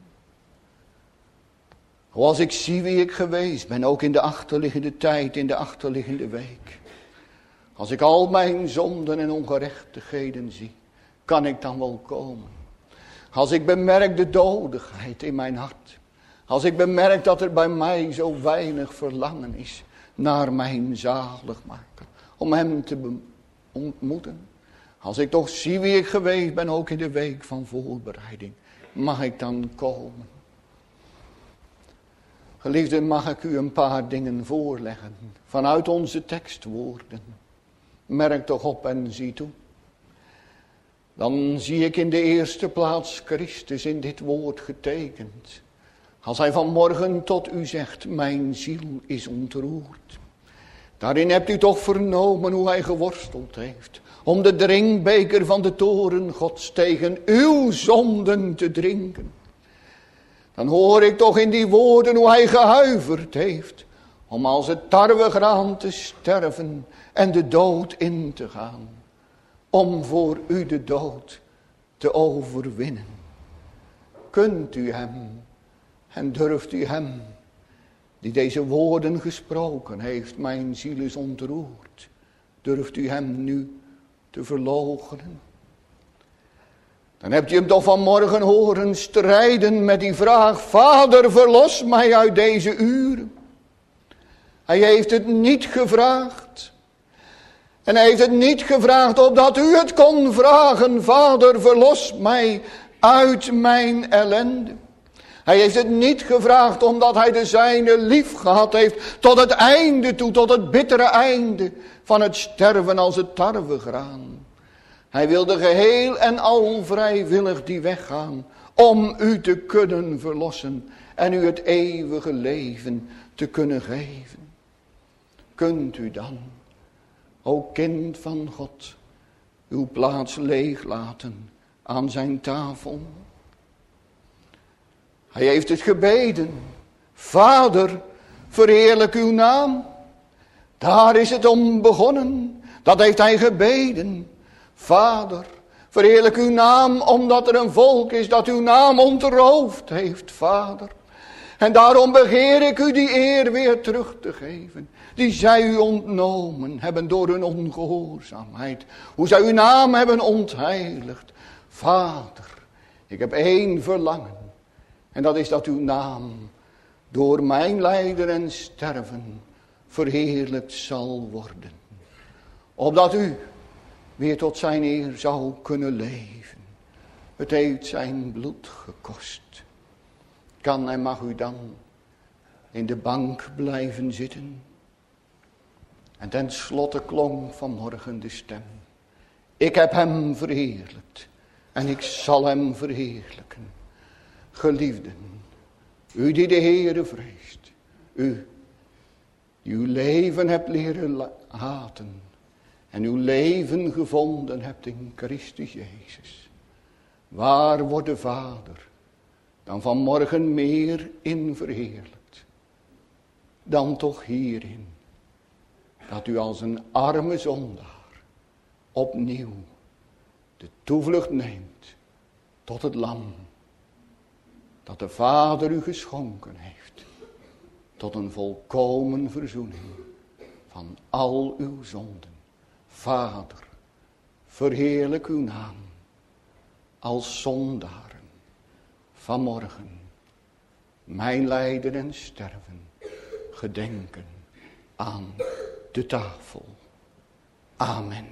Als ik zie wie ik geweest ben, ook in de achterliggende tijd, in de achterliggende week. Als ik al mijn zonden en ongerechtigheden zie, kan ik dan wel komen? Als ik bemerk de dodigheid in mijn hart. Als ik bemerk dat er bij mij zo weinig verlangen is naar mijn zaligmaker. Om hem te ontmoeten. Als ik toch zie wie ik geweest ben, ook in de week van voorbereiding. Mag ik dan komen? Geliefden, mag ik u een paar dingen voorleggen. Vanuit onze tekstwoorden. Merk toch op en zie toe. Dan zie ik in de eerste plaats Christus in dit woord getekend. Als hij vanmorgen tot u zegt, mijn ziel is ontroerd. Daarin hebt u toch vernomen hoe hij geworsteld heeft. Om de drinkbeker van de toorn Gods tegen uw zonden te drinken. Dan hoor ik toch in die woorden hoe hij gehuiverd heeft. Om als het tarwegraan te sterven en de dood in te gaan. Om voor u de dood te overwinnen. Kunt u hem en durft u hem, die deze woorden gesproken heeft, mijn ziel is ontroerd. Durft u hem nu te verloochenen? Dan hebt u hem toch vanmorgen horen strijden met die vraag, Vader, verlos mij uit deze uren. Hij heeft het niet gevraagd. En hij heeft het niet gevraagd opdat u het kon vragen, Vader, verlos mij uit mijn ellende. Hij heeft het niet gevraagd omdat hij de zijne lief gehad heeft tot het einde toe, tot het bittere einde van het sterven als het tarwegraan. Hij wilde geheel en al vrijwillig die weg gaan om u te kunnen verlossen en u het eeuwige leven te kunnen geven. Kunt u dan, o kind van God, uw plaats leeg laten aan zijn tafel? Hij heeft het gebeden. Vader, verheerlijk uw naam. Daar is het om begonnen. Dat heeft hij gebeden. Vader, verheerlijk uw naam omdat er een volk is dat uw naam ontroofd heeft, Vader. En daarom begeer ik u die eer weer terug te geven. Die zij u ontnomen hebben door hun ongehoorzaamheid. Hoe zij uw naam hebben ontheiligd. Vader, ik heb één verlangen. En dat is dat uw naam door mijn lijden en sterven verheerlijkt zal worden. Opdat u weer tot zijn eer zou kunnen leven. Het heeft zijn bloed gekost. Kan en mag u dan in de bank blijven zitten. En ten slotte klonk vanmorgen de stem. Ik heb hem verheerlijkt en ik zal hem verheerlijken. Geliefden, u die de Heere vreest, u die uw leven hebt leren haten en uw leven gevonden hebt in Christus Jezus. Waar wordt de Vader dan vanmorgen meer in verheerlijkt dan toch hierin, dat u als een arme zondaar opnieuw de toevlucht neemt tot het lam dat de Vader u geschonken heeft tot een volkomen verzoening van al uw zonden. Vader, verheerlijk uw naam als zondaren vanmorgen mijn lijden en sterven gedenken aan de tafel. Amen.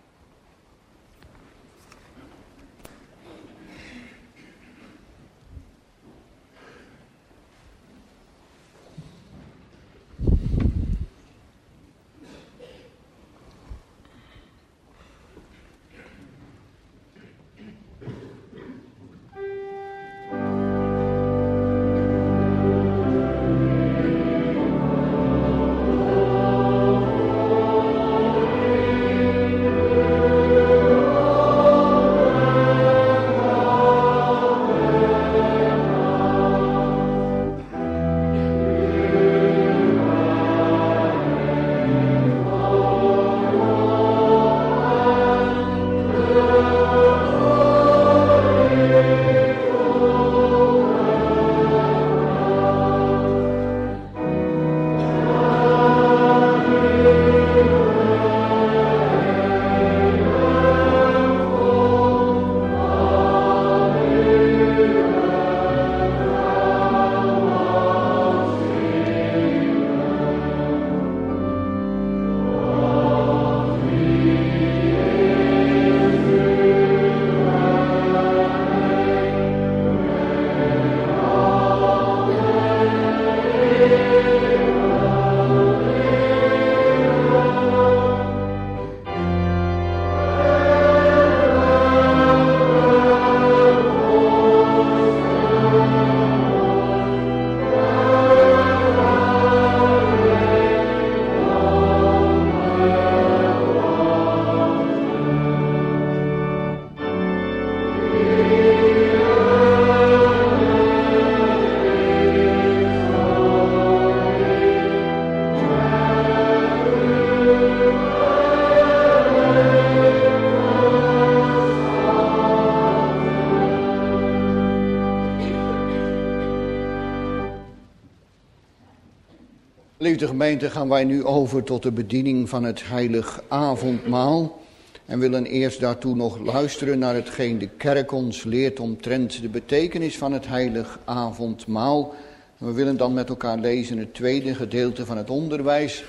Lieve gemeente, gaan wij nu over tot de bediening van het heilig avondmaal. En willen eerst daartoe nog luisteren naar hetgeen de kerk ons leert omtrent de betekenis van het heilig avondmaal. En we willen dan met elkaar lezen het tweede gedeelte van het onderwijs.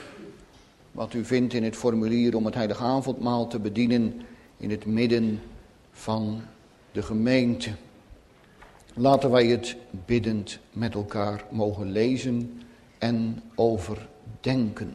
Wat u vindt in het formulier om het heilig avondmaal te bedienen in het midden van de gemeente. Laten wij het biddend met elkaar mogen lezen en overdenken.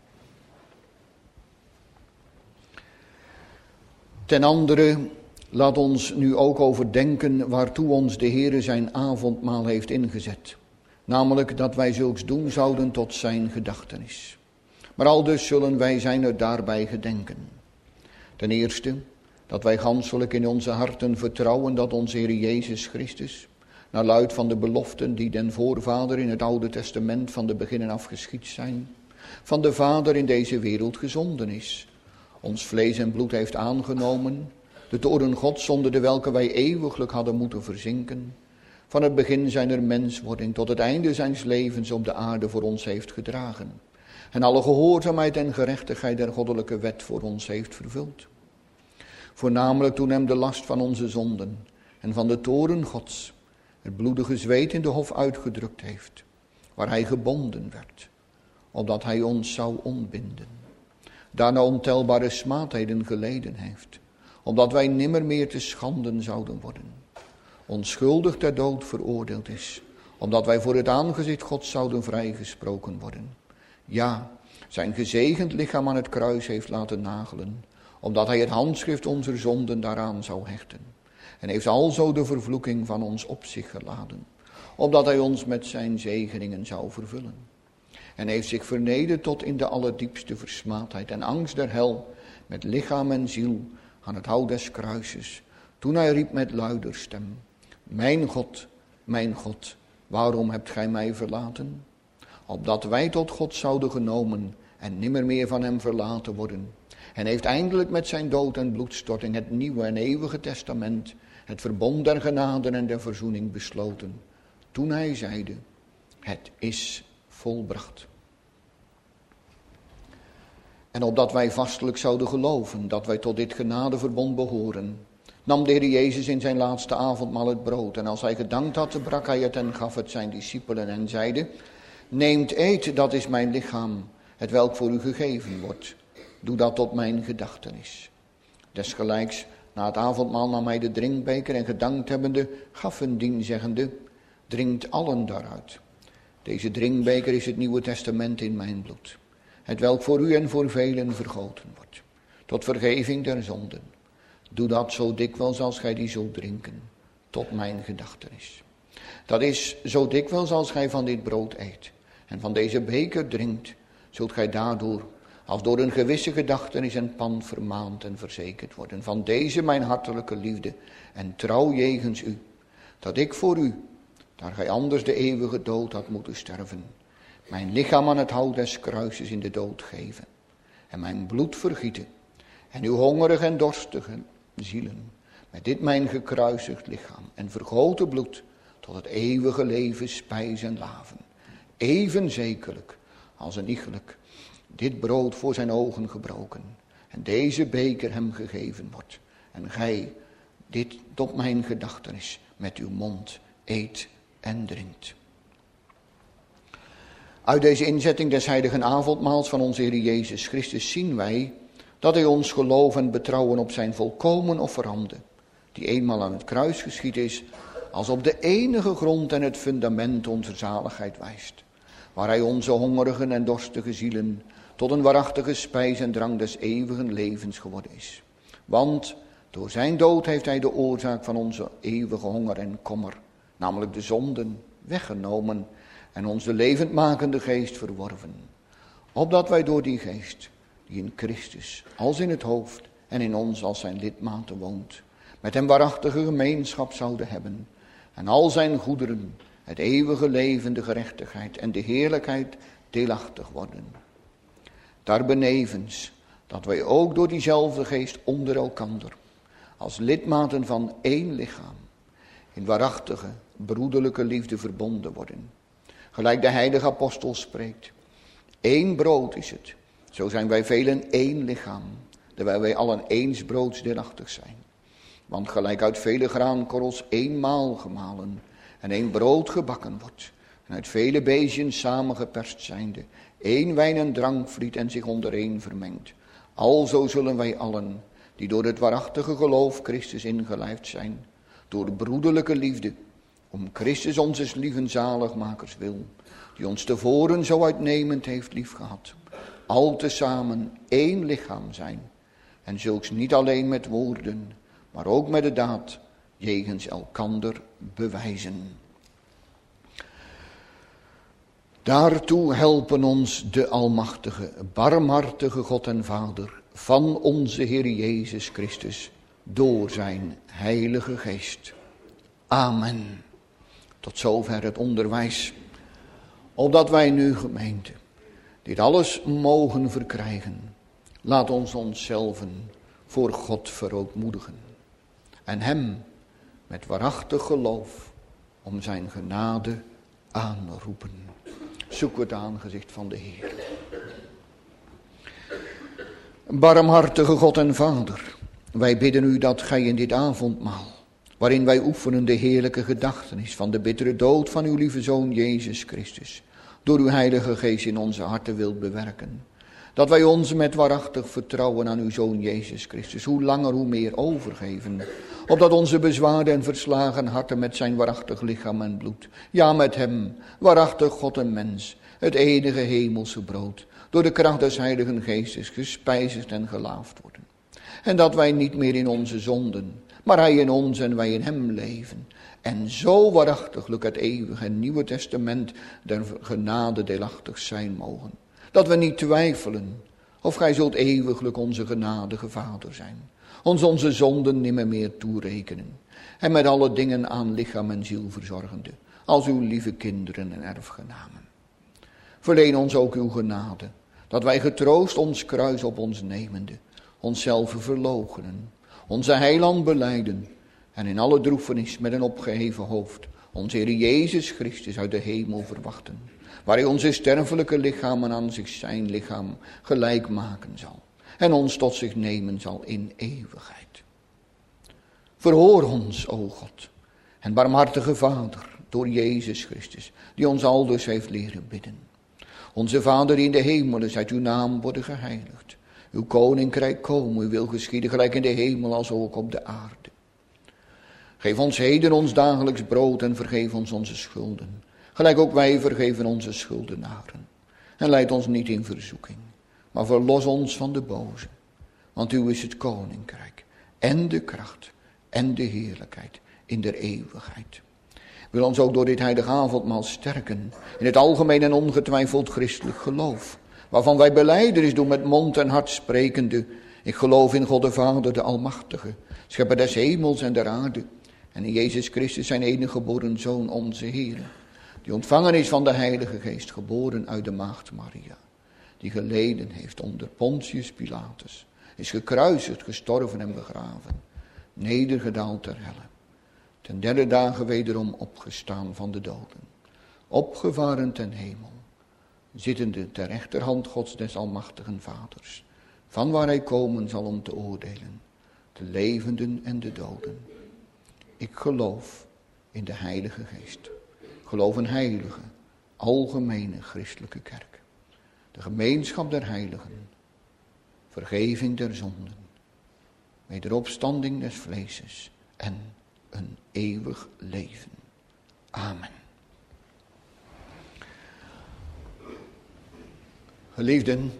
Ten andere, laat ons nu ook overdenken waartoe ons de Heere zijn avondmaal heeft ingezet. Namelijk dat wij zulks doen zouden tot zijn gedachtenis. Maar aldus zullen wij zijn er daarbij gedenken. Ten eerste, dat wij ganselijk in onze harten vertrouwen dat onze Heer Jezus Christus, naar luid van de beloften die den voorvader in het Oude Testament van de beginnen af geschied zijn, van de Vader in deze wereld gezonden is, ons vlees en bloed heeft aangenomen, de toorn Gods onder de welke wij eeuwiglijk hadden moeten verzinken, van het begin zijner menswording tot het einde zijns levens op de aarde voor ons heeft gedragen, en alle gehoorzaamheid en gerechtigheid der goddelijke wet voor ons heeft vervuld. Voornamelijk toen hem de last van onze zonden en van de toorn Gods het bloedige zweet in de hof uitgedrukt heeft, waar hij gebonden werd, opdat hij ons zou ontbinden. Daarna ontelbare smaadheden geleden heeft, opdat wij nimmer meer te schanden zouden worden. Onschuldig ter dood veroordeeld is, opdat wij voor het aangezicht Gods zouden vrijgesproken worden. Ja, zijn gezegend lichaam aan het kruis heeft laten nagelen, opdat hij het handschrift onze zonden daaraan zou hechten. En heeft alzo de vervloeking van ons op zich geladen, opdat hij ons met zijn zegeningen zou vervullen. En heeft zich vernederd tot in de allerdiepste versmaadheid en angst der hel, met lichaam en ziel aan het hout des kruises, toen hij riep met luider stem: mijn God, waarom hebt gij mij verlaten? Opdat wij tot God zouden genomen en nimmer meer van hem verlaten worden. En heeft eindelijk met zijn dood en bloedstorting het nieuwe en eeuwige testament, het verbond der genade en der verzoening besloten, toen hij zeide: het is volbracht. En opdat wij vastelijk zouden geloven dat wij tot dit genadeverbond behoren, nam de Heer Jezus in zijn laatste avondmaal het brood. En als hij gedankt had, brak hij het en gaf het zijn discipelen en zeide: neemt, eet, dat is mijn lichaam, het welk voor u gegeven wordt. Doe dat tot mijn gedachtenis. Desgelijks, na het avondmaal nam hij de drinkbeker en gedankt hebbende, gaf hun dien zeggende: drinkt allen daaruit. Deze drinkbeker is het Nieuwe Testament in mijn bloed, het welk voor u en voor velen vergoten wordt, tot vergeving der zonden. Doe dat zo dikwijls als gij die zult drinken, tot mijn gedachtenis. Dat is, zo dikwijls als gij van dit brood eet en van deze beker drinkt, zult gij daardoor, als door een gewisse gedachtenis en pan vermaand en verzekerd worden van deze mijn hartelijke liefde en trouw jegens u, dat ik voor u, daar gij anders de eeuwige dood had moeten sterven, mijn lichaam aan het hout des kruises in de dood geven en mijn bloed vergieten en uw hongerige en dorstige zielen met dit mijn gekruisigd lichaam en vergoten bloed tot het eeuwige leven spijs en laven, even zekerlijk als een iegelijk dit brood voor zijn ogen gebroken en deze beker hem gegeven wordt en gij dit tot mijn gedachtenis met uw mond eet en drinkt. Uit deze inzetting des heiligen avondmaals van onze Heer Jezus Christus zien wij dat hij ons geloof en betrouwen op zijn volkomen offerande, die eenmaal aan het kruis geschied is, als op de enige grond en het fundament onze zaligheid wijst, waar hij onze hongerige en dorstige zielen tot een waarachtige spijs en drang des eeuwigen levens geworden is. Want door zijn dood heeft hij de oorzaak van onze eeuwige honger en kommer, namelijk de zonden, weggenomen en ons de levendmakende geest verworven. Opdat wij door die geest, die in Christus als in het hoofd en in ons als zijn lidmaten woont, met hem waarachtige gemeenschap zouden hebben en al zijn goederen, het eeuwige leven, de gerechtigheid en de heerlijkheid deelachtig worden. Daarbenevens dat wij ook door diezelfde geest onder elkander, als lidmaten van één lichaam, in waarachtige, broederlijke liefde verbonden worden. Gelijk de heilige apostel spreekt: één brood is het, zo zijn wij velen één lichaam, terwijl wij allen eens broods deelachtig zijn. Want gelijk uit vele graankorrels eenmaal gemalen en één brood gebakken wordt, en uit vele beestjes samengeperst zijnde, één wijn en drank vliet en zich ondereen vermengt, alzo zullen wij allen, die door het waarachtige geloof Christus ingelijfd zijn, door broederlijke liefde om Christus onze lieve zaligmakers wil, die ons tevoren zo uitnemend heeft liefgehad, al tezamen één lichaam zijn, en zulks niet alleen met woorden, maar ook met de daad, jegens elkander bewijzen. Daartoe helpen ons de almachtige, barmhartige God en Vader van onze Heer Jezus Christus door zijn Heilige Geest. Amen. Tot zover het onderwijs, opdat wij nu, gemeente, dit alles mogen verkrijgen. Laat ons onszelven voor God verootmoedigen en hem met waarachtig geloof om zijn genade aanroepen. Zoeken het aangezicht van de Heer. Barmhartige God en Vader, wij bidden u dat gij in dit avondmaal, waarin wij oefenen de heerlijke gedachtenis van de bittere dood van uw lieve Zoon Jezus Christus, door uw Heilige Geest in onze harten wilt bewerken. Dat wij ons met waarachtig vertrouwen aan uw Zoon Jezus Christus, hoe langer hoe meer overgeven. Opdat onze bezwaarde en verslagen harten met zijn waarachtig lichaam en bloed, ja met hem, waarachtig God en mens, het enige hemelse brood, door de kracht des Heiligen Geestes gespijzigd en gelaafd worden. En dat wij niet meer in onze zonden, maar hij in ons en wij in hem leven. En zo waarachtiglijk het eeuwige en nieuwe testament der genade deelachtig zijn mogen. Dat we niet twijfelen of gij zult eeuwiglijk onze genadige Vader zijn. Ons onze zonden nimmer meer toerekenen. En met alle dingen aan lichaam en ziel verzorgende. Als uw lieve kinderen en erfgenamen. Verleen ons ook uw genade. Dat wij getroost ons kruis op ons nemende. Onszelf verloochenen. Onze heiland belijden. En in alle droefenis met een opgeheven hoofd. Onze Heer Jezus Christus uit de hemel verwachten. Waar hij onze sterfelijke lichamen aan zich zijn lichaam gelijk maken zal. En ons tot zich nemen zal in eeuwigheid. Verhoor ons, o God, en barmhartige Vader, door Jezus Christus, die ons aldus heeft leren bidden. Onze Vader die in de hemelen, zijt uw naam worden geheiligd. Uw koninkrijk komen, uw wil geschieden, gelijk in de hemel als ook op de aarde. Geef ons heden ons dagelijks brood en vergeef ons onze schulden. Gelijk ook wij vergeven onze schuldenaren. En leid ons niet in verzoeking, maar verlos ons van de boze. Want uw is het koninkrijk en de kracht en de heerlijkheid in der eeuwigheid. Wil ons ook door dit heilige avondmaal sterken in het algemeen en ongetwijfeld christelijk geloof. Waarvan wij belijdenis doen met mond en hart sprekende. Ik geloof in God de Vader, de Almachtige, schepper des hemels en der aarde. En in Jezus Christus zijn enige geboren Zoon, onze Heer. Die ontvangen is van de Heilige Geest, geboren uit de maagd Maria. Die geleden heeft onder Pontius Pilatus. Is gekruisigd, gestorven en begraven. Nedergedaald ter helle. Ten derde dagen wederom opgestaan van de doden. Opgevaren ten hemel. Zittende ter rechterhand Gods des almachtigen Vaders. Van waar hij komen zal om te oordelen. De levenden en de doden. Ik geloof in de Heilige Geest. Geloof een heilige, algemene christelijke kerk. De gemeenschap der heiligen. Vergeving der zonden. Wederopstanding des vleeses. En een eeuwig leven. Amen. Geliefden,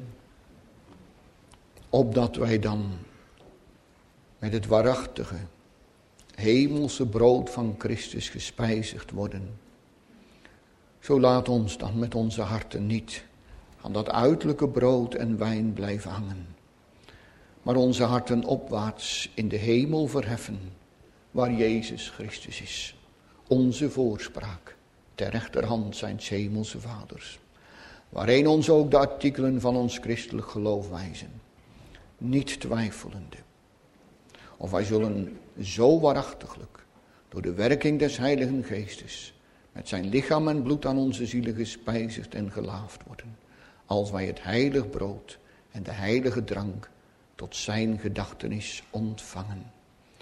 opdat wij dan met het waarachtige, hemelse brood van Christus gespijzigd worden. Zo laat ons dan met onze harten niet aan dat uiterlijke brood en wijn blijven hangen. Maar onze harten opwaarts in de hemel verheffen, waar Jezus Christus is. Onze voorspraak, ter rechterhand zijns hemelse Vaders. Waarheen ons ook de artikelen van ons christelijk geloof wijzen. Niet twijfelende. Of wij zullen zo waarachtiglijk, door de werking des Heiligen Geestes, met zijn lichaam en bloed aan onze zielen gespijzigd en gelaafd worden, als wij het heilig brood en de heilige drank tot zijn gedachtenis ontvangen.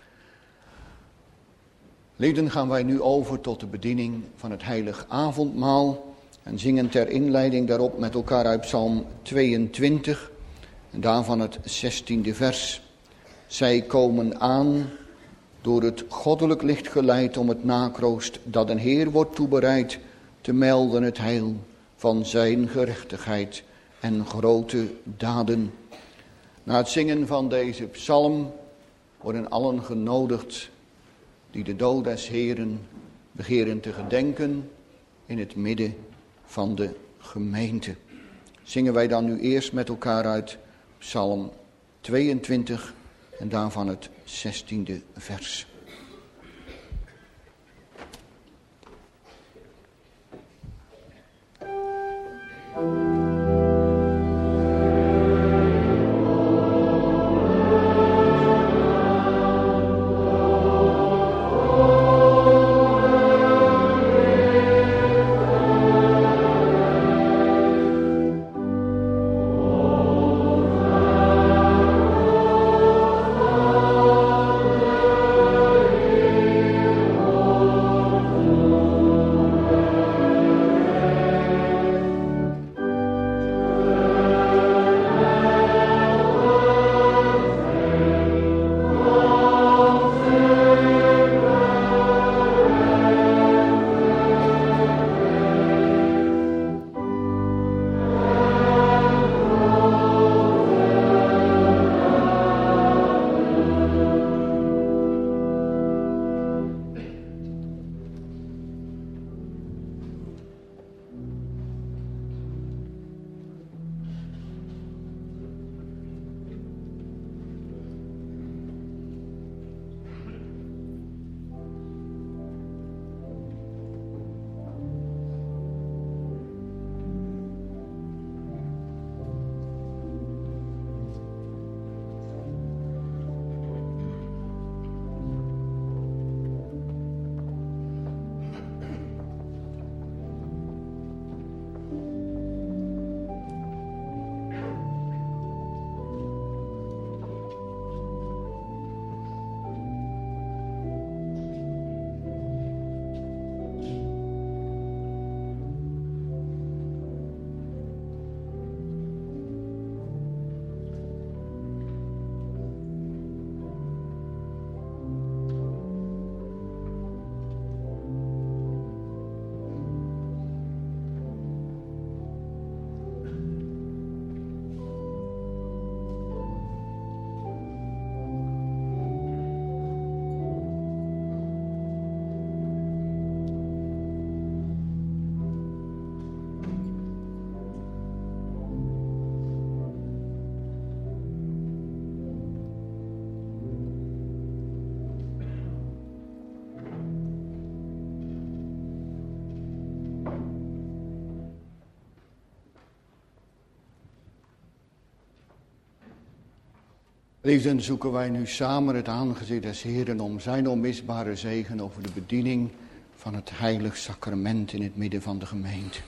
Lieden, gaan wij nu over tot de bediening van het heilig avondmaal en zingen ter inleiding daarop met elkaar uit Psalm 22 en daarvan het 16e vers. Zij komen aan door het goddelijk licht geleid om het nakroost dat een Heer wordt toebereid, te melden het heil van zijn gerechtigheid en grote daden. Na het zingen van deze psalm worden allen genodigd die de dood des Heeren begeren te gedenken in het midden van de gemeente. Zingen wij dan nu eerst met elkaar uit psalm 22 en daarvan het 16e vers. Liefden, zoeken wij nu samen het aangezicht des Heeren om zijn onmisbare zegen over de bediening van het heilig sacrament in het midden van de gemeente.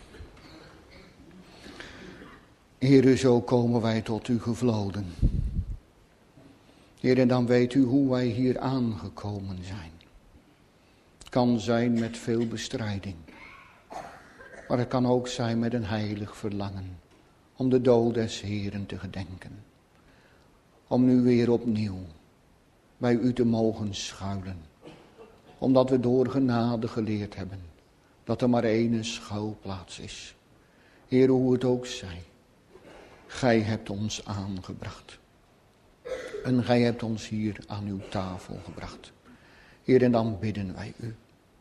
Heere, zo komen wij tot u gevloden. Heere, dan weet u hoe wij hier aangekomen zijn. Het kan zijn met veel bestrijding, maar het kan ook zijn met een heilig verlangen om de dood des Heeren te gedenken. Om nu weer opnieuw bij u te mogen schuilen. Omdat we door genade geleerd hebben dat er maar één schuilplaats is. Heer, hoe het ook zij. Gij hebt ons aangebracht. En gij hebt ons hier aan uw tafel gebracht. Heer, en dan bidden wij u.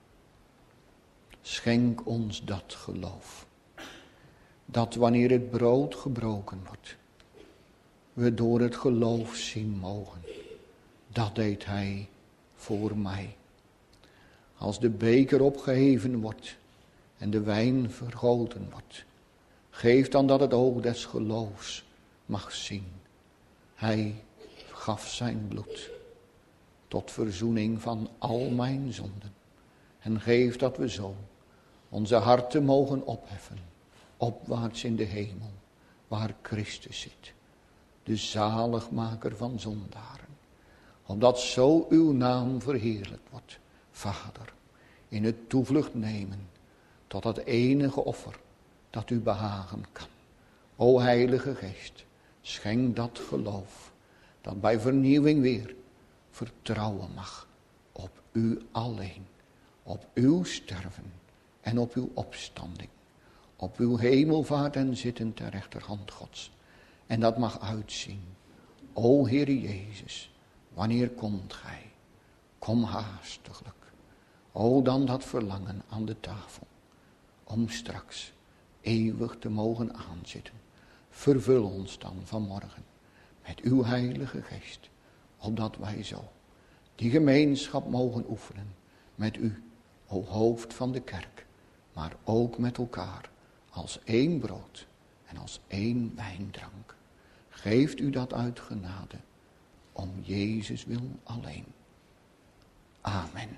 Schenk ons dat geloof. Dat wanneer het brood gebroken wordt, we door het geloof zien mogen. Dat deed hij voor mij. Als de beker opgeheven wordt en de wijn vergoten wordt, geef dan dat het oog des geloofs mag zien. Hij gaf zijn bloed tot verzoening van al mijn zonden. En geef dat we zo onze harten mogen opheffen, opwaarts in de hemel, waar Christus zit. De zaligmaker van zondaren. Omdat zo uw naam verheerlijkt wordt, Vader, in het toevlucht nemen tot dat enige offer dat u behagen kan. O Heilige Geest, schenk dat geloof, dat bij vernieuwing weer vertrouwen mag u alleen, op uw sterven en op uw opstanding, op uw hemelvaart en zitten ter rechterhand Gods. En dat mag uitzien. O Heere Jezus, wanneer komt gij? Kom haastiglijk. O dan dat verlangen aan de tafel, om straks eeuwig te mogen aanzitten. Vervul ons dan vanmorgen met uw Heilige Geest, opdat wij zo die gemeenschap mogen oefenen met u, o hoofd van de kerk, maar ook met elkaar als één brood en als één wijndrank. Geeft u dat uit genade, om Jezus wil alleen. Amen.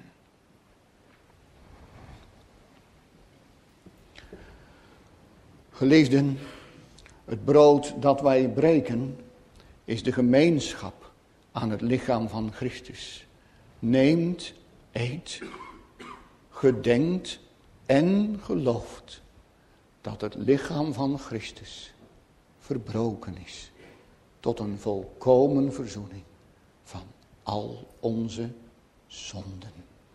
Geliefden, het brood dat wij breken is de gemeenschap aan het lichaam van Christus. Neemt, eet, gedenkt en gelooft dat het lichaam van Christus verbroken is tot een volkomen verzoening van al onze zonden.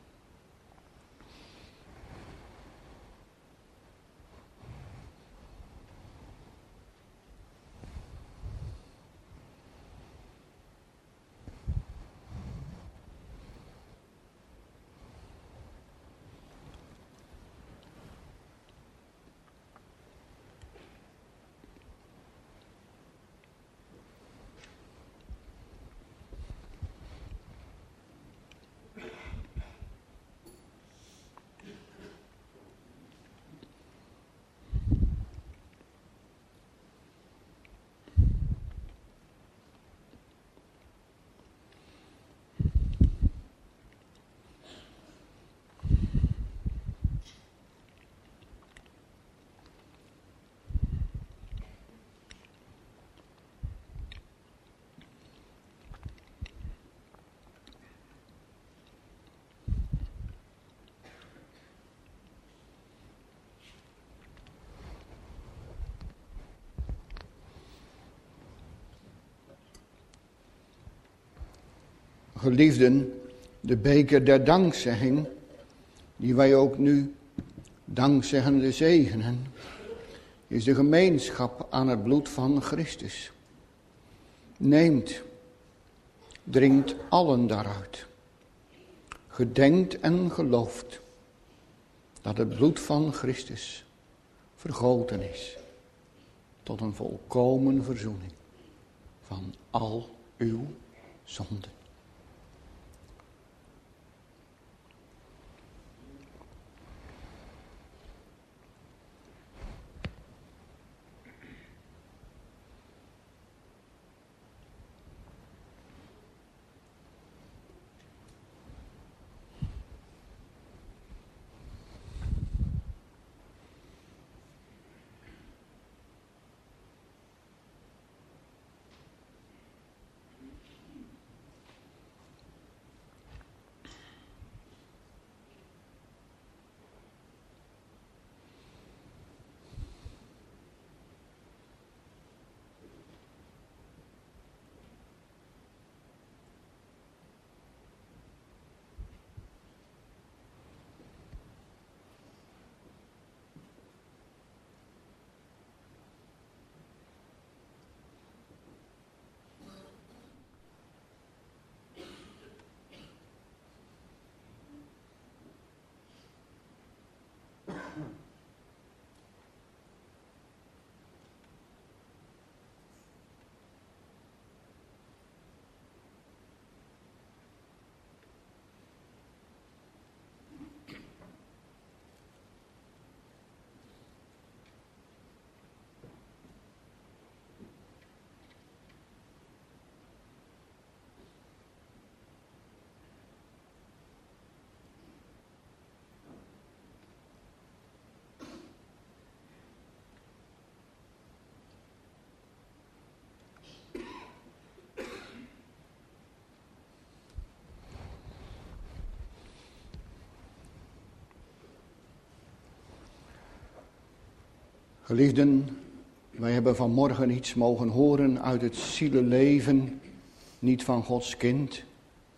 Geliefden, de beker der dankzegging, die wij ook nu dankzeggende zegenen, is de gemeenschap aan het bloed van Christus. Neemt, drinkt allen daaruit. Gedenkt en gelooft dat het bloed van Christus vergoten is tot een volkomen verzoening van al uw zonden. Geliefden, wij hebben vanmorgen iets mogen horen uit het zielenleven, niet van Gods kind,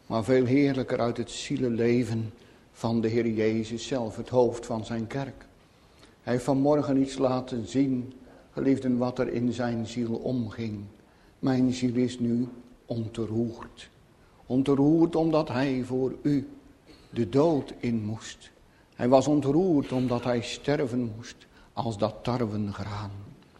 maar veel heerlijker uit het zielenleven van de Heer Jezus zelf, het hoofd van zijn kerk. Hij heeft vanmorgen iets laten zien, geliefden, wat er in zijn ziel omging. Mijn ziel is nu ontroerd. Ontroerd omdat hij voor u de dood in moest. Hij was ontroerd omdat hij sterven moest als dat tarwegraan.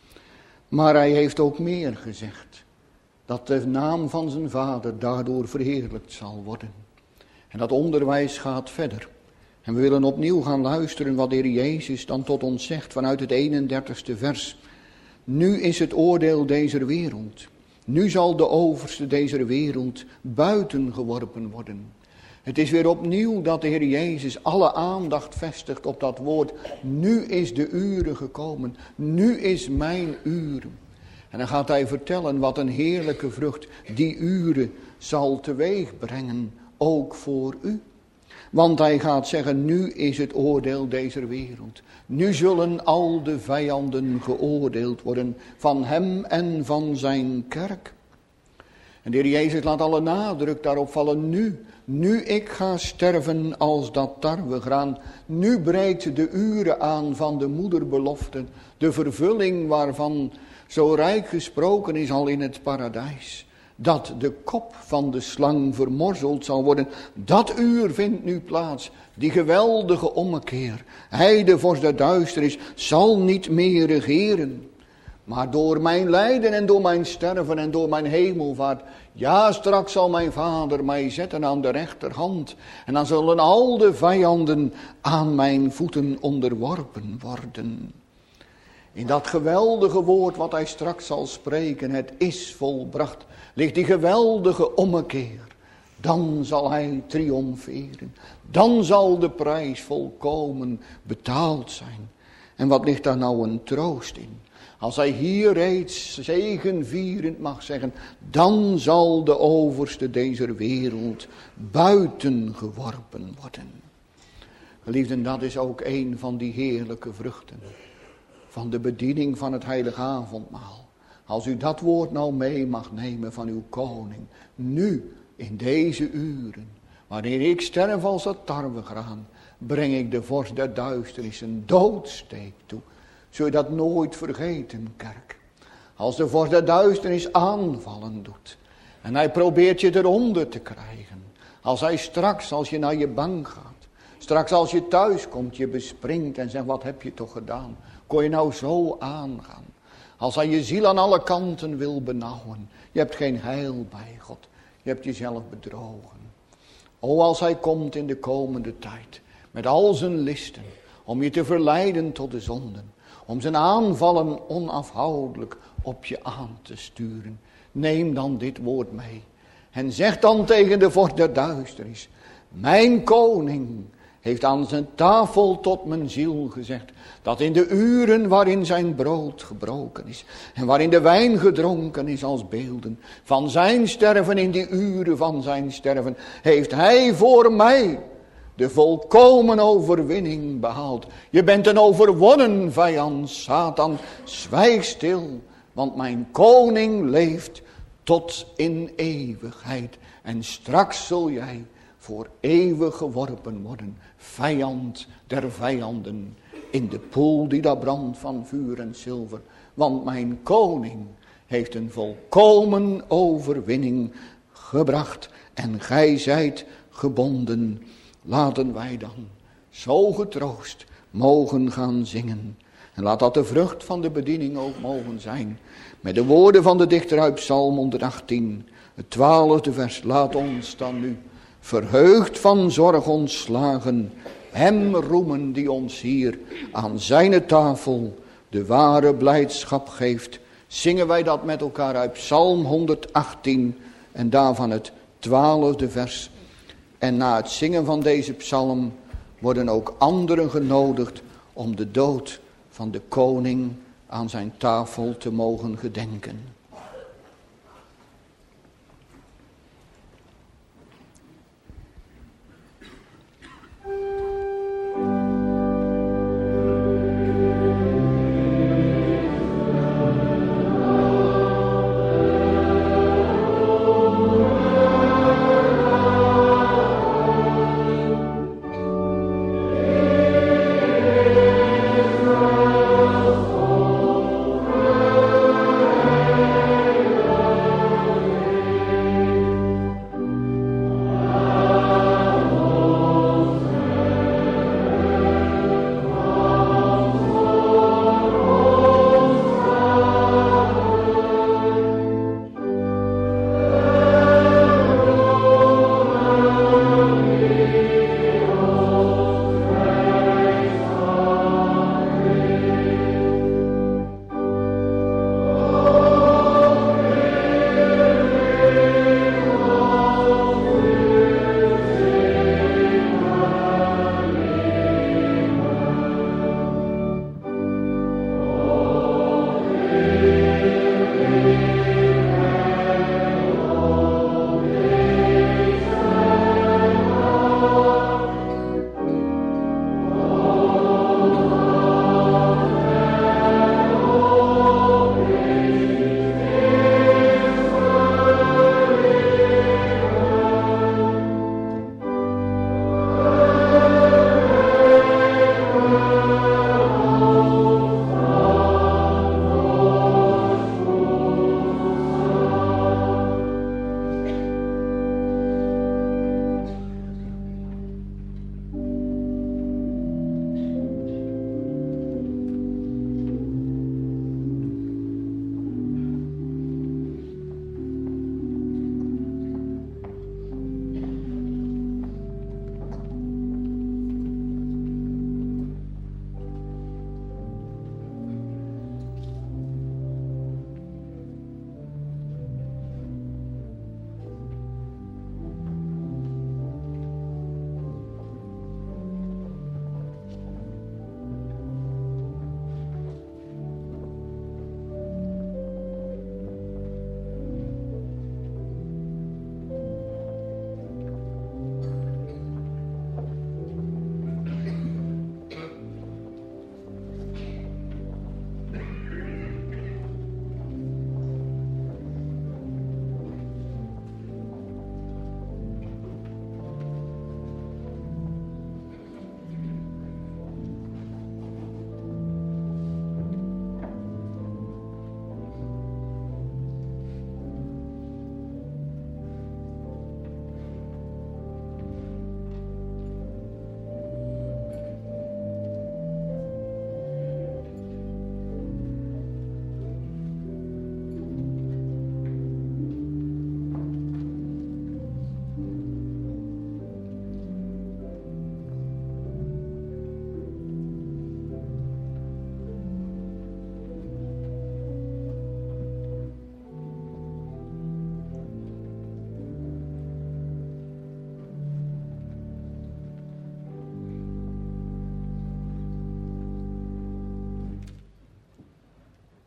Maar hij heeft ook meer gezegd. Dat de naam van zijn vader daardoor verheerlijkt zal worden. En dat onderwijs gaat verder. En we willen opnieuw gaan luisteren wat de Heer Jezus dan tot ons zegt vanuit het 31ste vers. Nu is het oordeel deze wereld. Nu zal de overste deze wereld buiten geworpen worden. Het is weer opnieuw dat de Heer Jezus alle aandacht vestigt op dat woord. Nu is de uren gekomen. Nu is mijn uren. En dan gaat hij vertellen wat een heerlijke vrucht die uren zal teweeg brengen. Ook voor u. Want hij gaat zeggen, nu is het oordeel deze wereld. Nu zullen al de vijanden geoordeeld worden van hem en van zijn kerk. En de Heer Jezus laat alle nadruk daarop vallen. Nu ik ga sterven als dat tarwegraan. Nu breekt de uren aan van de moederbelofte. De vervulling waarvan zo rijk gesproken is al in het paradijs. Dat de kop van de slang vermorzeld zal worden. Dat uur vindt nu plaats. Die geweldige ommekeer. Hij, de vorst der duisternis, zal niet meer regeren. Maar door mijn lijden en door mijn sterven en door mijn hemelvaart. Ja, straks zal mijn vader mij zetten aan de rechterhand. En dan zullen al de vijanden aan mijn voeten onderworpen worden. In dat geweldige woord wat hij straks zal spreken, het is volbracht, ligt die geweldige ommekeer. Dan zal hij triomferen. Dan zal de prijs volkomen betaald zijn. En wat ligt daar nou een troost in? Als hij hier reeds zegevierend mag zeggen, dan zal de overste deze wereld buiten geworpen worden. Geliefden, dat is ook een van die heerlijke vruchten van de bediening van het heilige avondmaal. Als u dat woord nou mee mag nemen van uw koning, nu in deze uren, wanneer ik sterf als dat tarwegraan, breng ik de vorst der duisternis een doodsteek toe. Zul je dat nooit vergeten, kerk. Als de vorst der duisternis aanvallen doet. En hij probeert je eronder te krijgen. Als hij straks, als je naar je bank gaat. Straks als je thuis komt, je bespringt en zegt, wat heb je toch gedaan? Kon je nou zo aangaan? Als hij je ziel aan alle kanten wil benauwen. Je hebt geen heil bij God. Je hebt jezelf bedrogen. O, als hij komt in de komende tijd. Met al zijn listen. Om je te verleiden tot de zonden. Om zijn aanvallen onafhoudelijk op je aan te sturen. Neem dan dit woord mee. En zeg dan tegen de vorst der duisternis. Mijn koning heeft aan zijn tafel tot mijn ziel gezegd. Dat in de uren waarin zijn brood gebroken is. En waarin de wijn gedronken is als beelden. Van zijn sterven in die uren van zijn sterven. Heeft hij voor mij de volkomen overwinning behaald. Je bent een overwonnen vijand, Satan. Zwijg stil, want mijn koning leeft tot in eeuwigheid. En straks zul jij voor eeuwig geworpen worden. Vijand der vijanden. In de poel die daar brandt van vuur en zilver. Want mijn koning heeft een volkomen overwinning gebracht. En gij zijt gebonden. Laten wij dan zo getroost mogen gaan zingen. En laat dat de vrucht van de bediening ook mogen zijn. Met de woorden van de dichter uit Psalm 118. Het 12e vers. Laat ons dan nu verheugd van zorg ontslagen. Hem roemen die ons hier aan zijn tafel de ware blijdschap geeft. Zingen wij dat met elkaar uit Psalm 118 en daarvan het 12e vers. En na het zingen van deze psalm worden ook anderen genodigd om de dood van de koning aan zijn tafel te mogen gedenken.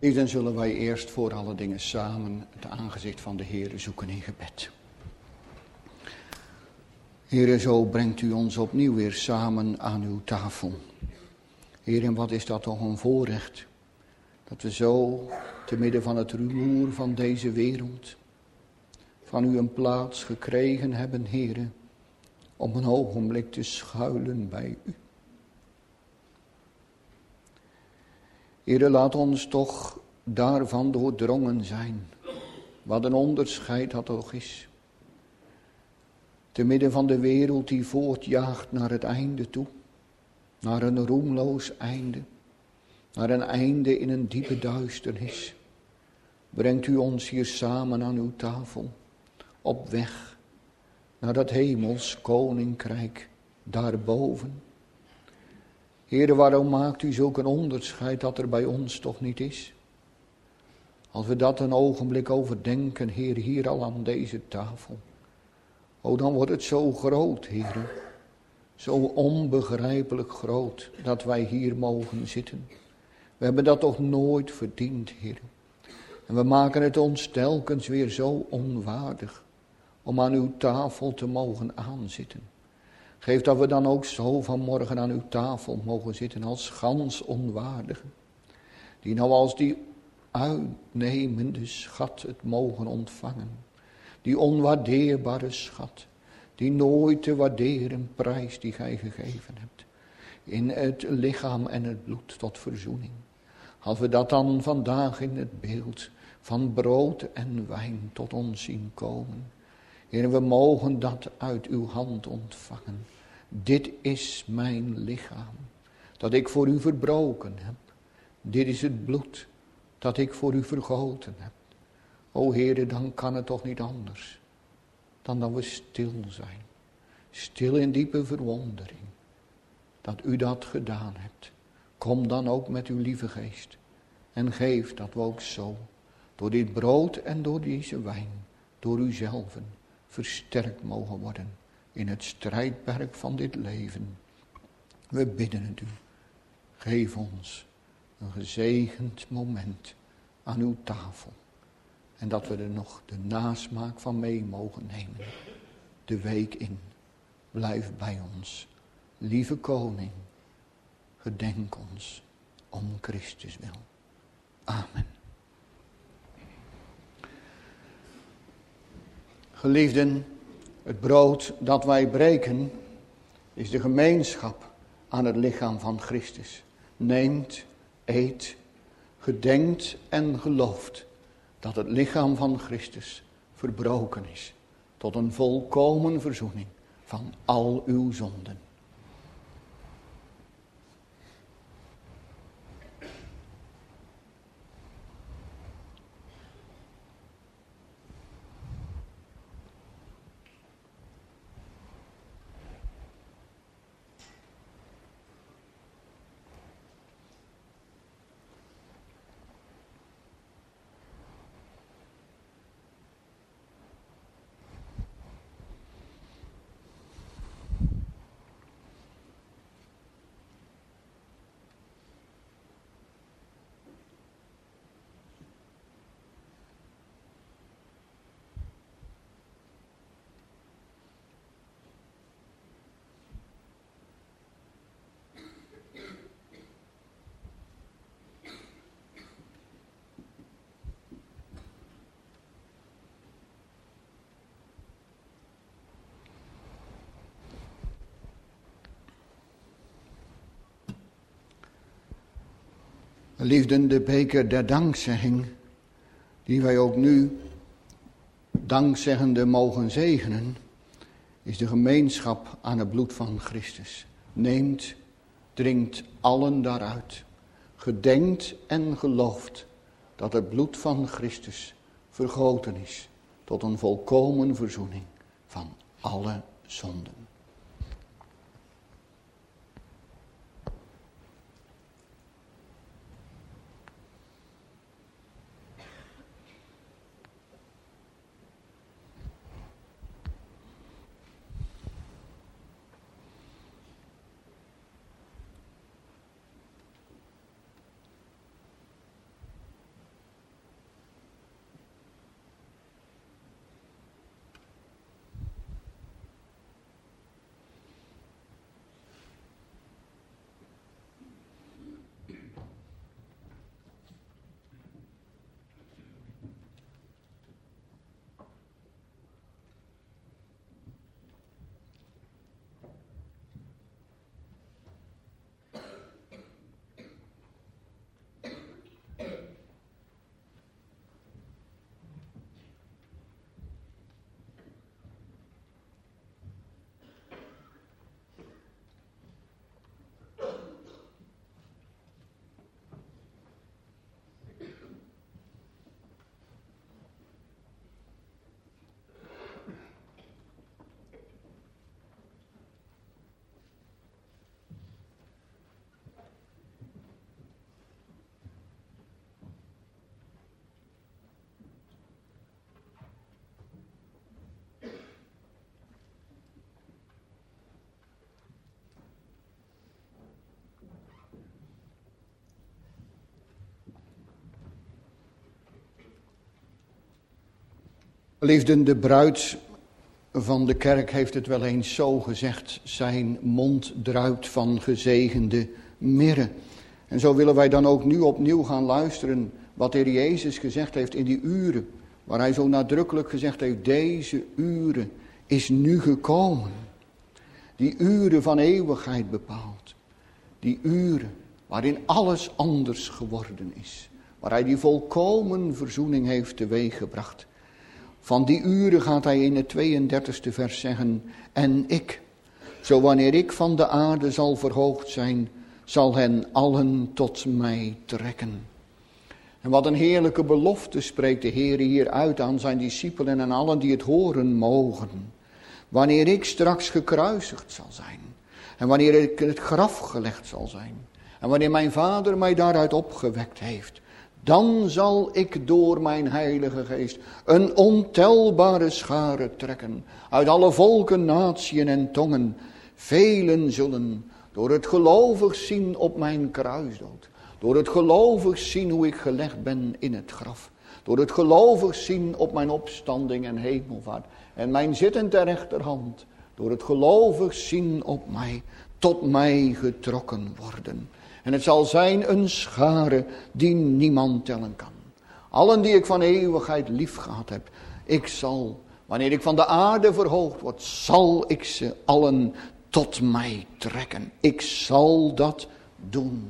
Dan zullen wij eerst voor alle dingen samen het aangezicht van de Heere zoeken in gebed. Heere, zo brengt u ons opnieuw weer samen aan uw tafel. Heer, en wat is dat toch een voorrecht, dat we zo te midden van het rumoer van deze wereld van u een plaats gekregen hebben, Heere, om een ogenblik te schuilen bij u. Heere, laat ons toch daarvan doordrongen zijn, wat een onderscheid dat toch is. Te midden van de wereld die voortjaagt naar het einde toe, naar een roemloos einde, naar een einde in een diepe duisternis, brengt u ons hier samen aan uw tafel, op weg naar dat hemels koninkrijk daarboven. Heere, waarom maakt u zulk een onderscheid dat er bij ons toch niet is? Als we dat een ogenblik overdenken, Heer, hier al aan deze tafel. O, dan wordt het zo groot, Heere. Zo onbegrijpelijk groot dat wij hier mogen zitten. We hebben dat toch nooit verdiend, Heere. En we maken het ons telkens weer zo onwaardig om aan uw tafel te mogen aanzitten. Geef dat we dan ook zo vanmorgen aan uw tafel mogen zitten als gans onwaardigen. Die nou als die uitnemende schat het mogen ontvangen. Die onwaardeerbare schat. Die nooit te waarderen prijs die gij gegeven hebt. In het lichaam en het bloed tot verzoening. Als we dat dan vandaag in het beeld van brood en wijn tot ons zien komen. Heer, we mogen dat uit uw hand ontvangen. Dit is mijn lichaam, dat ik voor u verbroken heb. Dit is het bloed, dat ik voor u vergoten heb. O Heere, dan kan het toch niet anders, dan dat we stil zijn. Stil in diepe verwondering, dat u dat gedaan hebt. Kom dan ook met uw lieve geest. En geef dat we ook zo, door dit brood en door deze wijn, door uzelven, versterkt mogen worden in het strijdperk van dit leven. We bidden het u. Geef ons een gezegend moment aan uw tafel. En dat we er nog de nasmaak van mee mogen nemen. De week in. Blijf bij ons. Lieve koning, gedenk ons om Christus wil. Amen. Geliefden, het brood dat wij breken is de gemeenschap aan het lichaam van Christus. Neemt, eet, gedenkt en gelooft dat het lichaam van Christus verbroken is tot een volkomen verzoening van al uw zonden. Liefden, de beker der dankzegging, die wij ook nu dankzeggende mogen zegenen, is de gemeenschap aan het bloed van Christus. Neemt, drinkt allen daaruit. Gedenkt en gelooft dat het bloed van Christus vergoten is tot een volkomen verzoening van alle zonden. Liefden, de bruid van de kerk heeft het wel eens zo gezegd. Zijn mond druipt van gezegende mirre. En zo willen wij dan ook nu opnieuw gaan luisteren wat de Heer Jezus gezegd heeft in die uren. Waar hij zo nadrukkelijk gezegd heeft, deze uren is nu gekomen. Die uren van eeuwigheid bepaald. Die uren waarin alles anders geworden is. Waar hij die volkomen verzoening heeft teweeggebracht. Van die uren gaat hij in het 32e vers zeggen. En ik, zo wanneer ik van de aarde zal verhoogd zijn, zal hen allen tot mij trekken. En wat een heerlijke belofte spreekt de Heer hier uit aan zijn discipelen en allen die het horen mogen. Wanneer ik straks gekruisigd zal zijn. En wanneer ik in het graf gelegd zal zijn. En wanneer mijn Vader mij daaruit opgewekt heeft. Dan zal ik door mijn Heilige Geest een ontelbare schare trekken. Uit alle volken, natieën en tongen. Velen zullen door het gelovig zien op mijn kruisdood. Door het gelovig zien hoe ik gelegd ben in het graf. Door het gelovig zien op mijn opstanding en hemelvaart. En mijn zitten ter rechterhand. Door het gelovig zien op mij. Tot mij getrokken worden. En het zal zijn een schare die niemand tellen kan. Allen die ik van eeuwigheid lief gehad heb. Ik zal, wanneer ik van de aarde verhoogd word, zal ik ze allen tot mij trekken. Ik zal dat doen.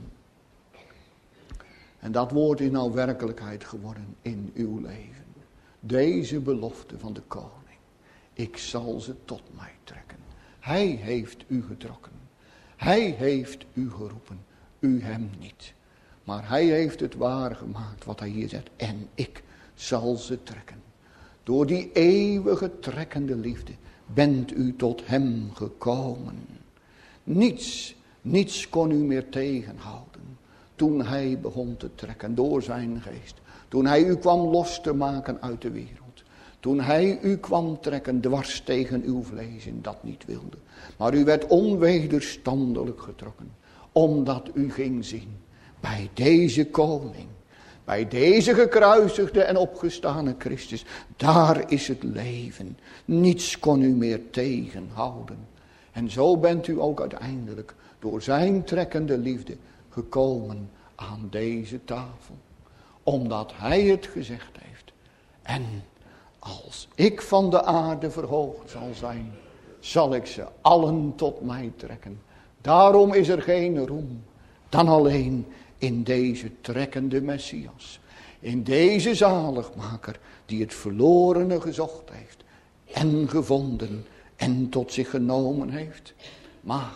En dat woord is nou werkelijkheid geworden in uw leven. Deze belofte van de koning. Ik zal ze tot mij trekken. Hij heeft u getrokken. Hij heeft u geroepen. U hem niet. Maar hij heeft het waargemaakt wat hij hier zegt. En ik zal ze trekken. Door die eeuwige trekkende liefde bent u tot hem gekomen. Niets kon u meer tegenhouden. Toen hij begon te trekken door zijn geest. Toen hij u kwam los te maken uit de wereld. Toen hij u kwam trekken dwars tegen uw vlees in dat niet wilde. Maar u werd onwederstandelijk getrokken. Omdat u ging zien bij deze koning. Bij deze gekruisigde en opgestane Christus. Daar is het leven. Niets kon u meer tegenhouden. En zo bent u ook uiteindelijk door zijn trekkende liefde gekomen aan deze tafel. Omdat hij het gezegd heeft. En als ik van de aarde verhoogd zal zijn, zal ik ze allen tot mij trekken. Daarom is er geen roem dan alleen in deze trekkende Messias. In deze zaligmaker die het verlorene gezocht heeft en gevonden en tot zich genomen heeft. Maar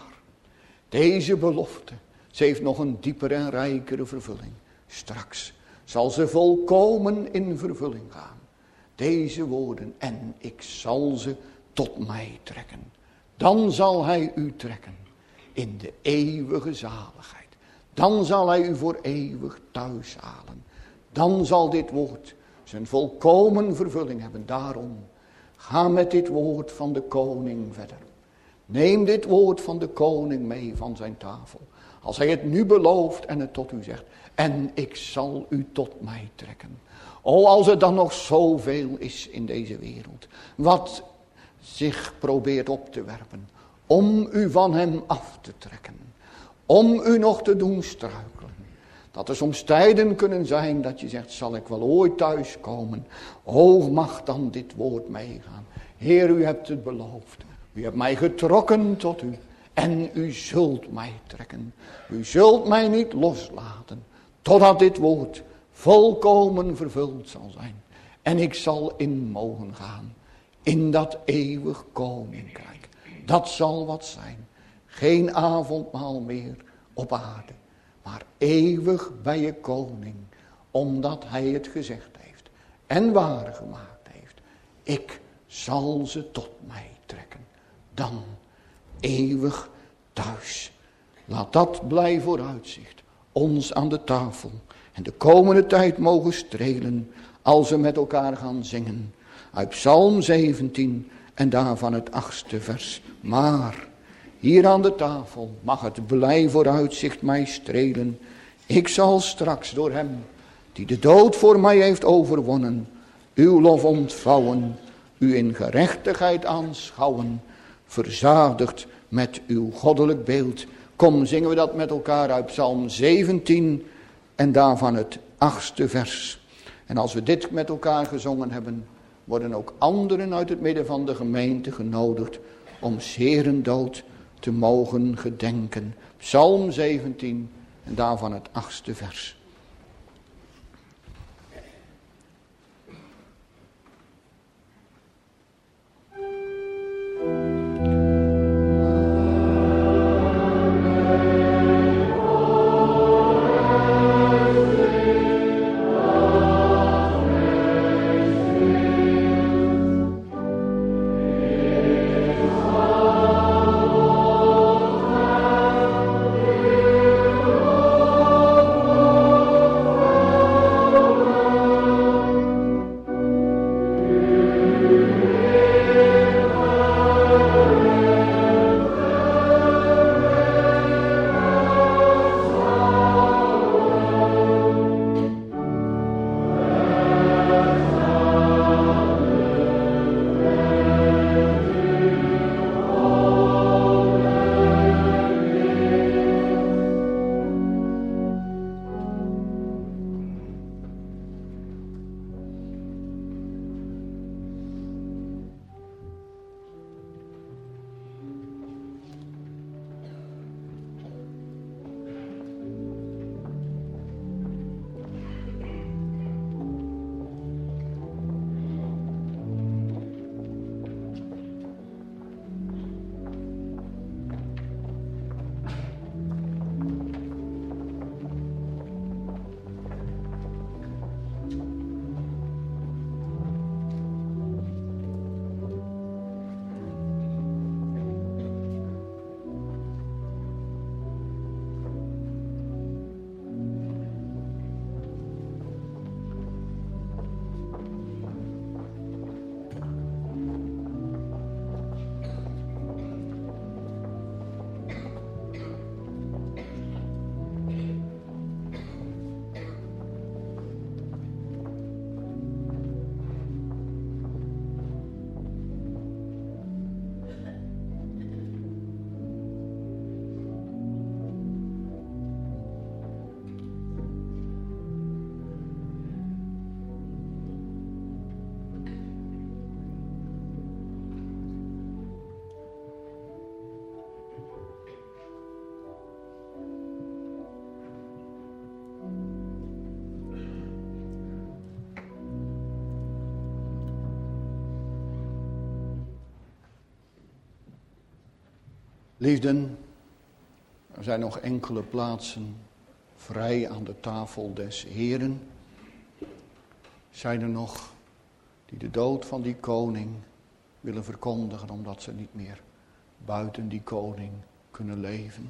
deze belofte, ze heeft nog een diepere en rijkere vervulling. Straks zal ze volkomen in vervulling gaan. Deze woorden, en ik zal ze tot mij trekken. Dan zal hij u trekken in de eeuwige zaligheid. Dan zal hij u voor eeuwig thuis halen. Dan zal dit woord zijn volkomen vervulling hebben. Daarom, ga met dit woord van de koning verder. Neem dit woord van de koning mee van zijn tafel. Als hij het nu belooft en het tot u zegt. En ik zal u tot mij trekken. O, als er dan nog zoveel is in deze wereld. Wat zich probeert op te werpen. Om u van hem af te trekken. Om u nog te doen struikelen. Dat er soms tijden kunnen zijn dat je zegt, zal ik wel ooit thuiskomen? O, mag dan dit woord meegaan. Heer, u hebt het beloofd. U hebt mij getrokken tot u. En u zult mij trekken. U zult mij niet loslaten. Totdat dit woord volkomen vervuld zal zijn. En ik zal in mogen gaan. In dat eeuwig koninkrijk. Dat zal wat zijn. Geen avondmaal meer op aarde. Maar eeuwig bij je koning. Omdat hij het gezegd heeft. En waar gemaakt heeft. Ik zal ze tot mij trekken. Dan eeuwig thuis. Laat dat blij vooruitzicht ons aan de tafel en de komende tijd mogen strelen als we met elkaar gaan zingen. Uit Psalm 17 en daarvan het 8e vers. Maar hier aan de tafel mag het blij vooruitzicht mij strelen. Ik zal straks door hem die de dood voor mij heeft overwonnen, uw lof ontvouwen u in gerechtigheid aanschouwen, verzadigd met uw goddelijk beeld. Kom, zingen we dat met elkaar uit Psalm 17 en daarvan het 8e vers. En als we dit met elkaar gezongen hebben, worden ook anderen uit het midden van de gemeente genodigd om 's Heeren dood te mogen gedenken. Psalm 17 en daarvan het 8e vers. Liefden, er zijn nog enkele plaatsen vrij aan de tafel des Heren. Zijn er nog die de dood van die koning willen verkondigen, omdat ze niet meer buiten die koning kunnen leven?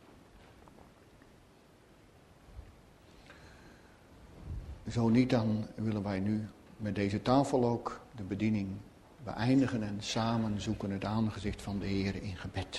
Zo niet, dan willen wij nu met deze tafel ook de bediening beëindigen en samen zoeken het aangezicht van de Heer in gebed.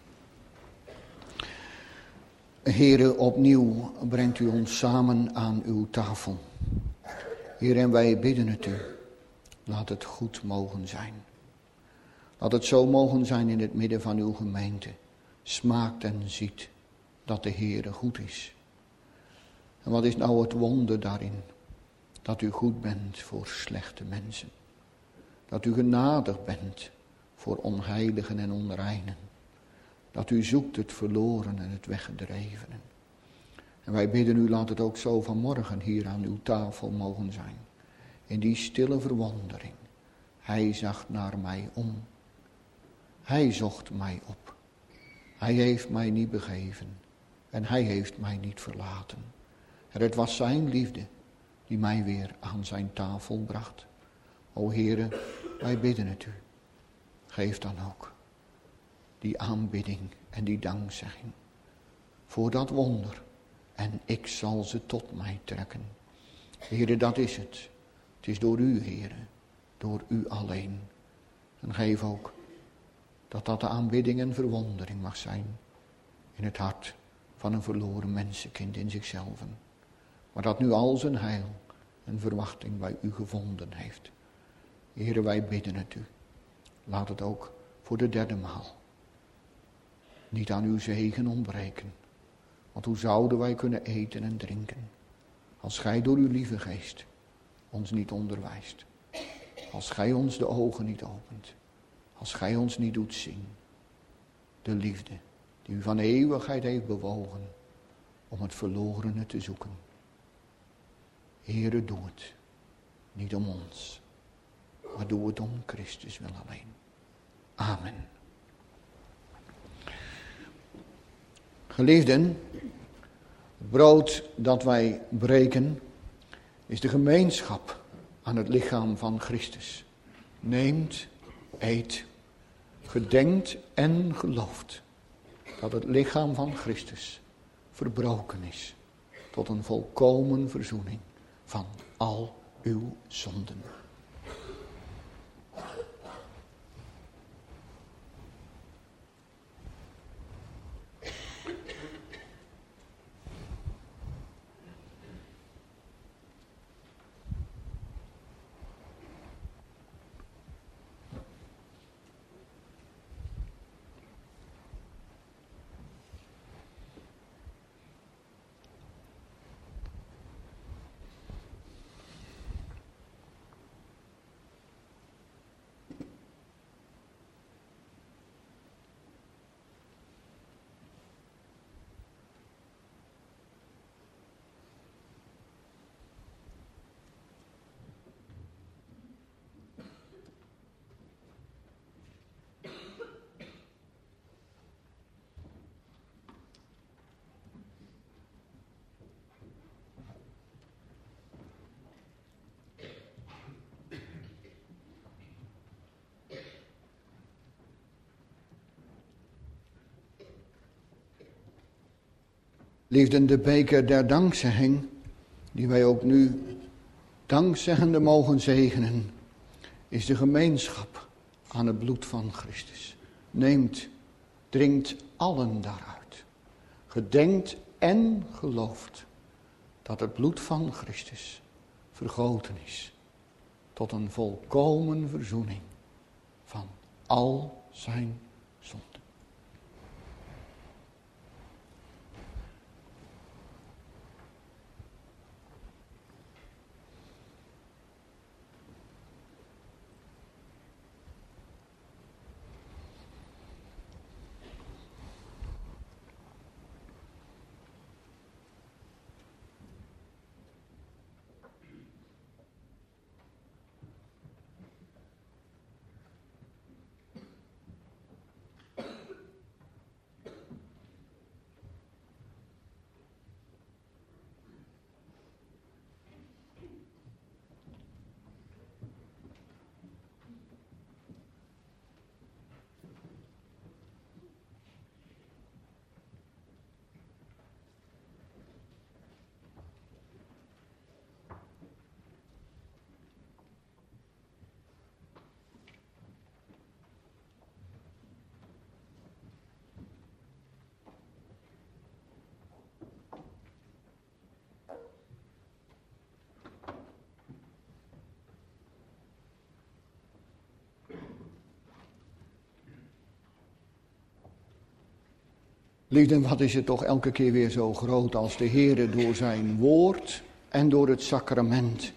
Heere, opnieuw brengt u ons samen aan uw tafel. Heer, en wij bidden het u. Laat het goed mogen zijn. Laat het zo mogen zijn in het midden van uw gemeente. Smaakt en ziet dat de Heere goed is. En wat is nou het wonder daarin? Dat u goed bent voor slechte mensen. Dat u genadig bent voor onheiligen en onreinen. Dat u zoekt het verloren en het weggedrevenen. En wij bidden u, laat het ook zo vanmorgen hier aan uw tafel mogen zijn. In die stille verwondering. Hij zag naar mij om. Hij zocht mij op. Hij heeft mij niet begeven. En hij heeft mij niet verlaten. En het was zijn liefde die mij weer aan zijn tafel bracht. O Heere, wij bidden het u. Geef dan ook die aanbidding en die dankzegging voor dat wonder. En ik zal ze tot mij trekken. Heere, dat is het. Het is door u, Heere, door u alleen. En geef ook dat de aanbidding en verwondering mag zijn in het hart van een verloren mensenkind in zichzelf. Maar dat nu al zijn heil en verwachting bij u gevonden heeft. Heere, wij bidden het u. Laat het ook voor de derde maal niet aan uw zegen ontbreken. Want hoe zouden wij kunnen eten en drinken als gij door uw lieve geest ons niet onderwijst. Als gij ons de ogen niet opent. Als gij ons niet doet zien. De liefde die u van eeuwigheid heeft bewogen om het verlorene te zoeken. Heere, doe het. Niet om ons, maar doe het om Christus wil alleen. Amen. Geliefden, het brood dat wij breken is de gemeenschap aan het lichaam van Christus. Neemt, eet, gedenkt en gelooft dat het lichaam van Christus verbroken is tot een volkomen verzoening van al uw zonden. Liefden, de beker der dankzegging, die wij ook nu dankzeggende mogen zegenen, is de gemeenschap aan het bloed van Christus. Neemt, drinkt allen daaruit. Gedenkt en gelooft dat het bloed van Christus vergoten is tot een volkomen verzoening van al zijn zonden. Liefden, wat is het toch elke keer weer zo groot als de Heere door zijn woord en door het sacrament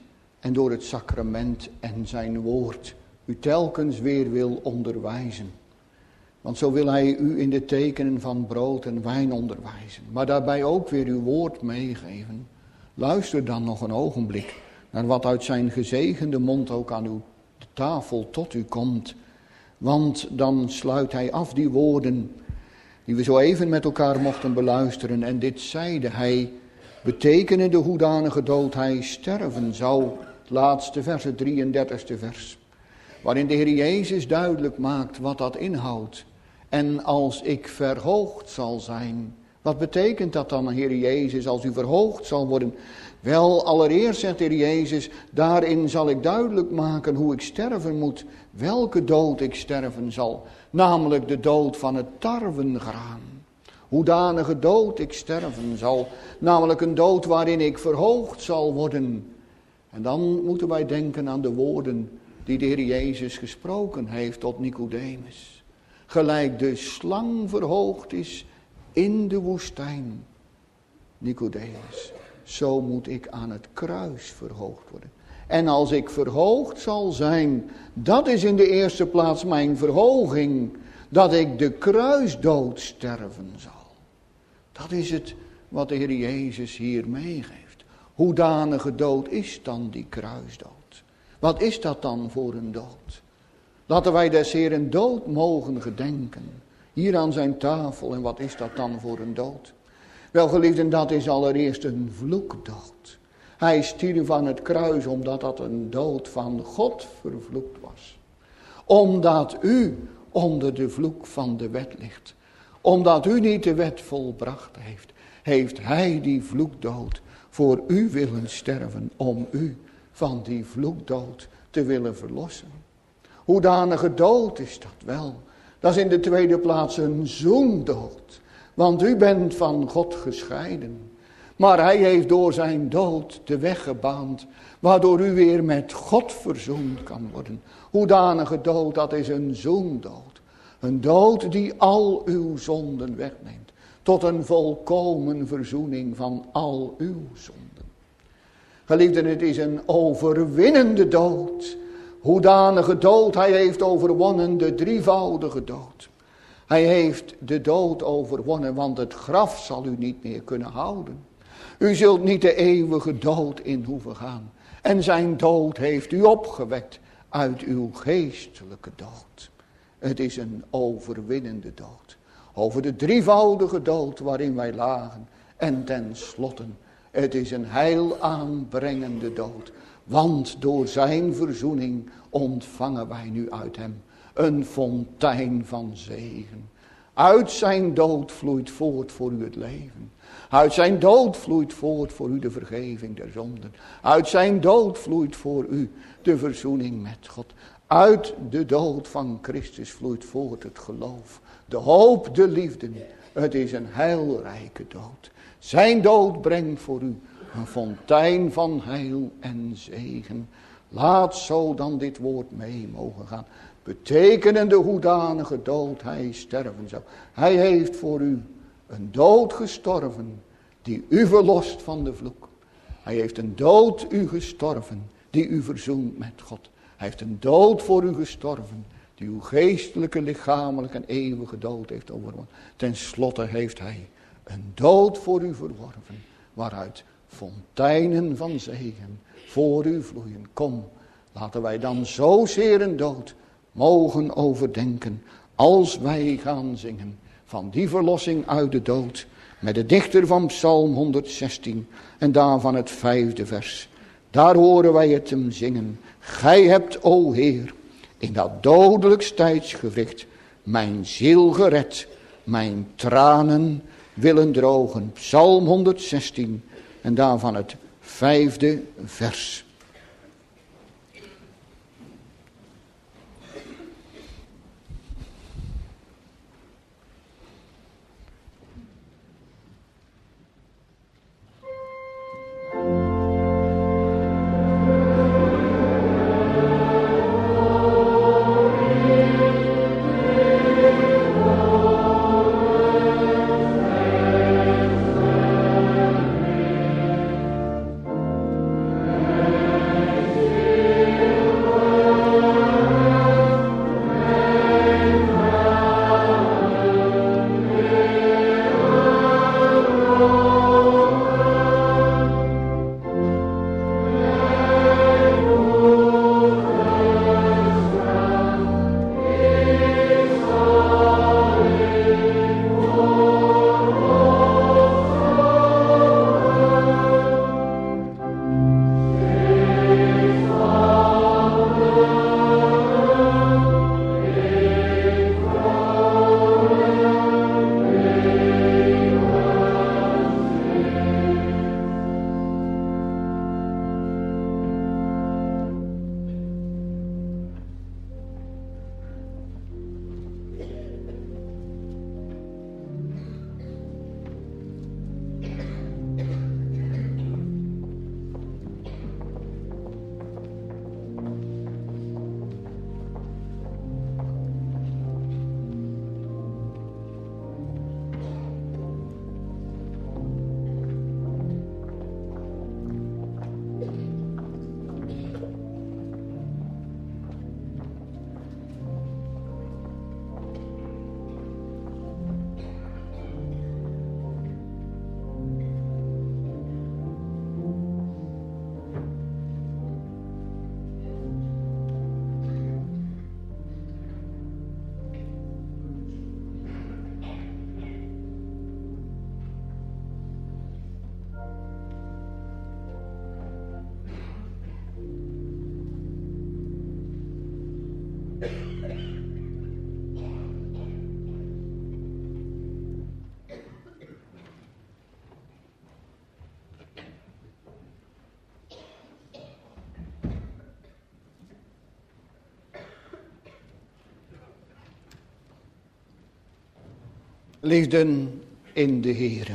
en zijn woord u telkens weer wil onderwijzen. Want zo wil hij u in de tekenen van brood en wijn onderwijzen, maar daarbij ook weer uw woord meegeven. Luister dan nog een ogenblik naar wat uit zijn gezegende mond ook aan uw tafel tot u komt. Want dan sluit hij af die woorden die we zo even met elkaar mochten beluisteren. En dit zeide hij, betekende de hoedanige dood hij sterven zou. Het laatste vers, het 33e vers. Waarin de Heer Jezus duidelijk maakt wat dat inhoudt. En als ik verhoogd zal zijn. Wat betekent dat dan, Heer Jezus, als u verhoogd zal worden? Wel, allereerst zegt de Heer Jezus, daarin zal ik duidelijk maken hoe ik sterven moet. Welke dood ik sterven zal. Namelijk de dood van het tarwegraan. Hoedanige dood ik sterven zal. Namelijk een dood waarin ik verhoogd zal worden. En dan moeten wij denken aan de woorden die de Heer Jezus gesproken heeft tot Nicodemus. Gelijk de slang verhoogd is in de woestijn, Nicodemus, zo moet ik aan het kruis verhoogd worden. En als ik verhoogd zal zijn, dat is in de eerste plaats mijn verhoging, dat ik de kruisdood sterven zal. Dat is het wat de Heer Jezus hier meegeeft. Hoedanige dood is dan die kruisdood? Wat is dat dan voor een dood? Laten wij des Heeren dood mogen gedenken. Hier aan zijn tafel. En wat is dat dan voor een dood? Wel geliefden, dat is allereerst een vloekdood. Hij stierf aan het kruis omdat dat een dood van God vervloekt was. Omdat u onder de vloek van de wet ligt. Omdat u niet de wet volbracht heeft. Heeft hij die vloekdood voor u willen sterven. Om u van die vloekdood te willen verlossen. Hoedanige dood is dat wel? Dat is in de tweede plaats een zoendood. Want u bent van God gescheiden. Maar hij heeft door zijn dood de weg gebaand. Waardoor u weer met God verzoend kan worden. Hoedanige dood, dat is een zoendood. Een dood die al uw zonden wegneemt. Tot een volkomen verzoening van al uw zonden. Geliefden, het is een overwinnende dood. Hoedanige dood, hij heeft overwonnen de drievoudige dood. Hij heeft de dood overwonnen, want het graf zal u niet meer kunnen houden. U zult niet de eeuwige dood in hoeven gaan. En zijn dood heeft u opgewekt uit uw geestelijke dood. Het is een overwinnende dood. Over de drievoudige dood waarin wij lagen. En tenslotte, het is een heil aanbrengende dood. Want door zijn verzoening ontvangen wij nu uit hem een fontein van zegen. Uit zijn dood vloeit voort voor u het leven. Uit zijn dood vloeit voort voor u de vergeving der zonden. Uit zijn dood vloeit voor u de verzoening met God. Uit de dood van Christus vloeit voort het geloof. De hoop, de liefde. Het is een heilrijke dood. Zijn dood brengt voor u een fontein van heil en zegen. Laat zo dan dit woord mee mogen gaan. Betekenende hoedanige dood hij sterven zou. Hij heeft voor u een dood gestorven die u verlost van de vloek. Hij heeft een dood u gestorven die u verzoent met God. Hij heeft een dood voor u gestorven die uw geestelijke, lichamelijke en eeuwige dood heeft overwonnen. Ten slotte heeft hij een dood voor u verworven waaruit fonteinen van zegen voor u vloeien. Kom, laten wij dan zozeer een dood mogen overdenken als wij gaan zingen van die verlossing uit de dood met de dichter van Psalm 116 en daarvan het 5e vers. Daar horen wij het hem zingen. Gij hebt, o Heer, in dat dodelijks tijdsgewricht mijn ziel gered, mijn tranen willen drogen. Psalm 116 en daarvan het 5e vers. Liefden in de Heere.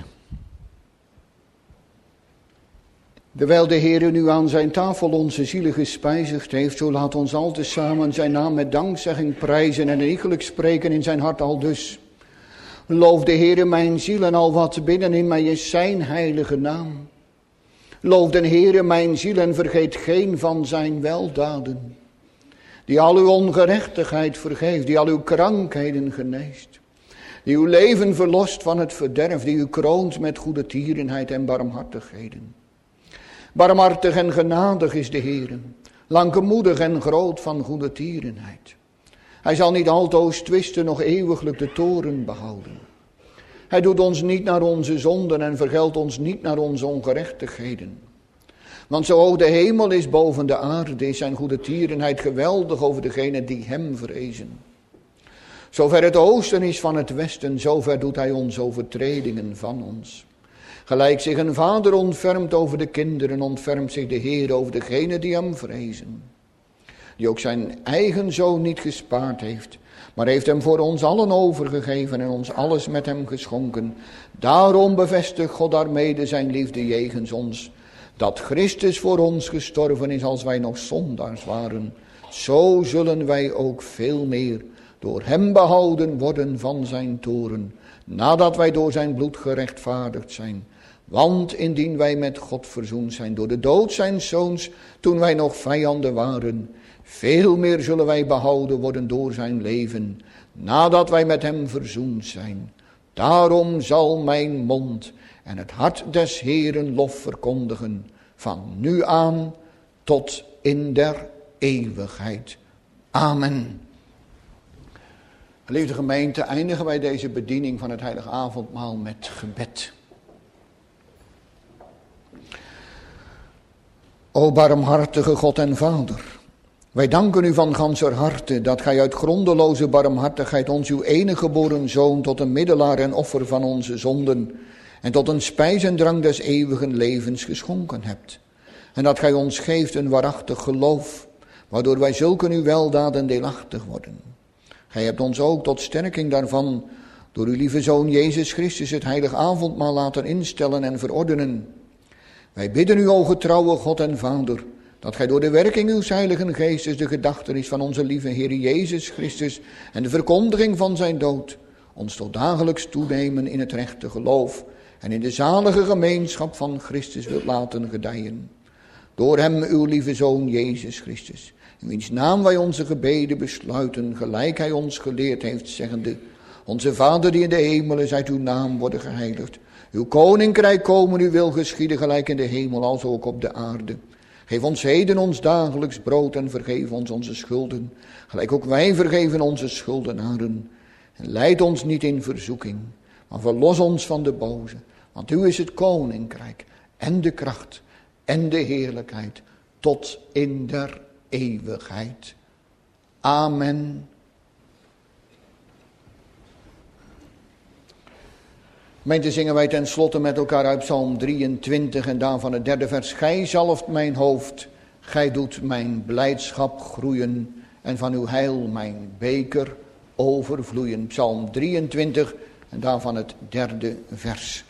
Terwijl de Heere nu aan zijn tafel onze zielen gespijzigd heeft, zo laat ons al tezamen zijn naam met dankzegging prijzen en iegelijk spreken in zijn hart aldus. Loof de Heere mijn ziel en al wat binnen in mij is zijn heilige naam. Loof de Heere mijn ziel en vergeet geen van zijn weldaden. Die al uw ongerechtigheid vergeeft, die al uw krankheden geneest. Die uw leven verlost van het verderf, die u kroont met goede tierenheid en barmhartigheden. Barmhartig en genadig is de Heere, langgemoedig en groot van goede tierenheid. Hij zal niet altoos twisten, nog eeuwiglijk de toren behouden. Hij doet ons niet naar onze zonden en vergeldt ons niet naar onze ongerechtigheden. Want zo hoog de hemel is boven de aarde, is zijn goede tierenheid geweldig over degenen die hem vrezen. Zover het oosten is van het westen, zover doet hij onze overtredingen van ons. Gelijk zich een vader ontfermt over de kinderen, ontfermt zich de Heer over degenen die hem vrezen. Die ook zijn eigen zoon niet gespaard heeft, maar heeft hem voor ons allen overgegeven en ons alles met hem geschonken. Daarom bevestigt God daarmede zijn liefde jegens ons, dat Christus voor ons gestorven is als wij nog zondaars waren. Zo zullen wij ook veel meer door hem behouden worden van zijn toren, nadat wij door zijn bloed gerechtvaardigd zijn. Want indien wij met God verzoend zijn door de dood zijns zoons, toen wij nog vijanden waren, veel meer zullen wij behouden worden door zijn leven, nadat wij met hem verzoend zijn. Daarom zal mijn mond en het hart des Heeren lof verkondigen, van nu aan tot in der eeuwigheid. Amen. Geliefde gemeente, eindigen wij deze bediening van het heilige avondmaal met gebed. O barmhartige God en Vader, wij danken u van ganser harte dat gij uit grondeloze barmhartigheid ons uw enige geboren Zoon tot een middelaar en offer van onze zonden en tot een spijs en drank des eeuwigen levens geschonken hebt. En dat gij ons geeft een waarachtig geloof, waardoor wij zulke uw weldaden deelachtig worden. Gij hebt ons ook tot sterking daarvan door uw lieve Zoon Jezus Christus het heilig avondmaal laten instellen en verordenen. Wij bidden u, o getrouwe God en Vader, dat gij door de werking uws heiligen geestes de gedachtenis van onze lieve Heer Jezus Christus en de verkondiging van zijn dood ons tot dagelijks toenemen in het rechte geloof en in de zalige gemeenschap van Christus wilt laten gedijen. Door hem uw lieve Zoon Jezus Christus, in wiens naam wij onze gebeden besluiten, gelijk hij ons geleerd heeft, zeggende: Onze Vader die in de hemelen, zijt uw naam worden geheiligd. Uw koninkrijk komen, uw wil geschieden, gelijk in de hemel als ook op de aarde. Geef ons heden ons dagelijks brood en vergeef ons onze schulden, gelijk ook wij vergeven onze schuldenaren. En leid ons niet in verzoeking, maar verlos ons van de boze. Want u is het koninkrijk en de kracht en de heerlijkheid tot in der eeuwigheid. Amen. Gemeente, zingen wij ten slotte met elkaar uit Psalm 23 en daarvan het derde vers. Gij zalft mijn hoofd, gij doet mijn blijdschap groeien en van uw heil mijn beker overvloeien. Psalm 23 en daarvan het derde vers.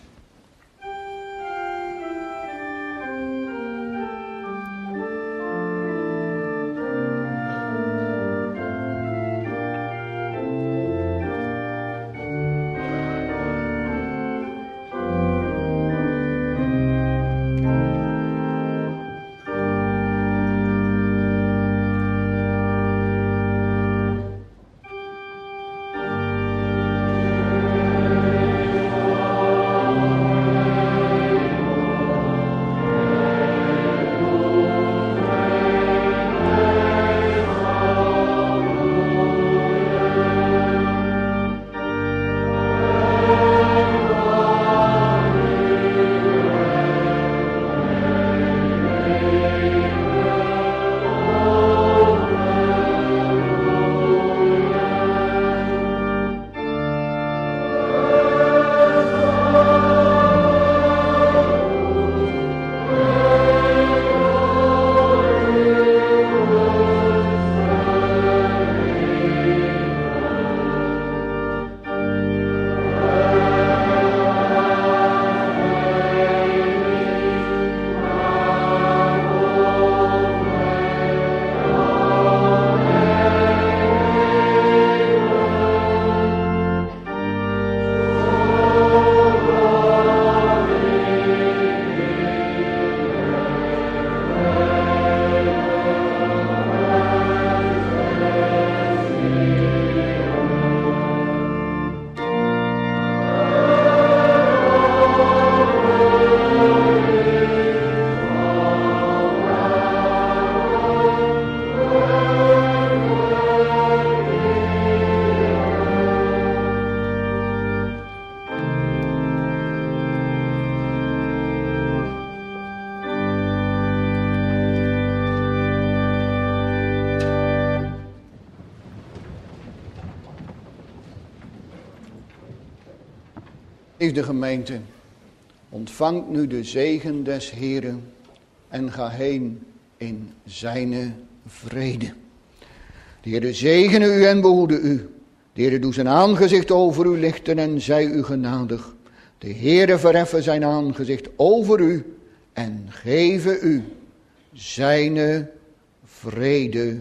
Geliefde gemeente, ontvangt nu de zegen des Heeren en ga heen in zijne vrede. De Heere zegene u en behoede u. De Heere doe zijn aangezicht over u lichten en zij u genadig. De Heere verheffen zijn aangezicht over u en geven u zijne vrede.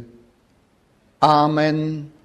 Amen.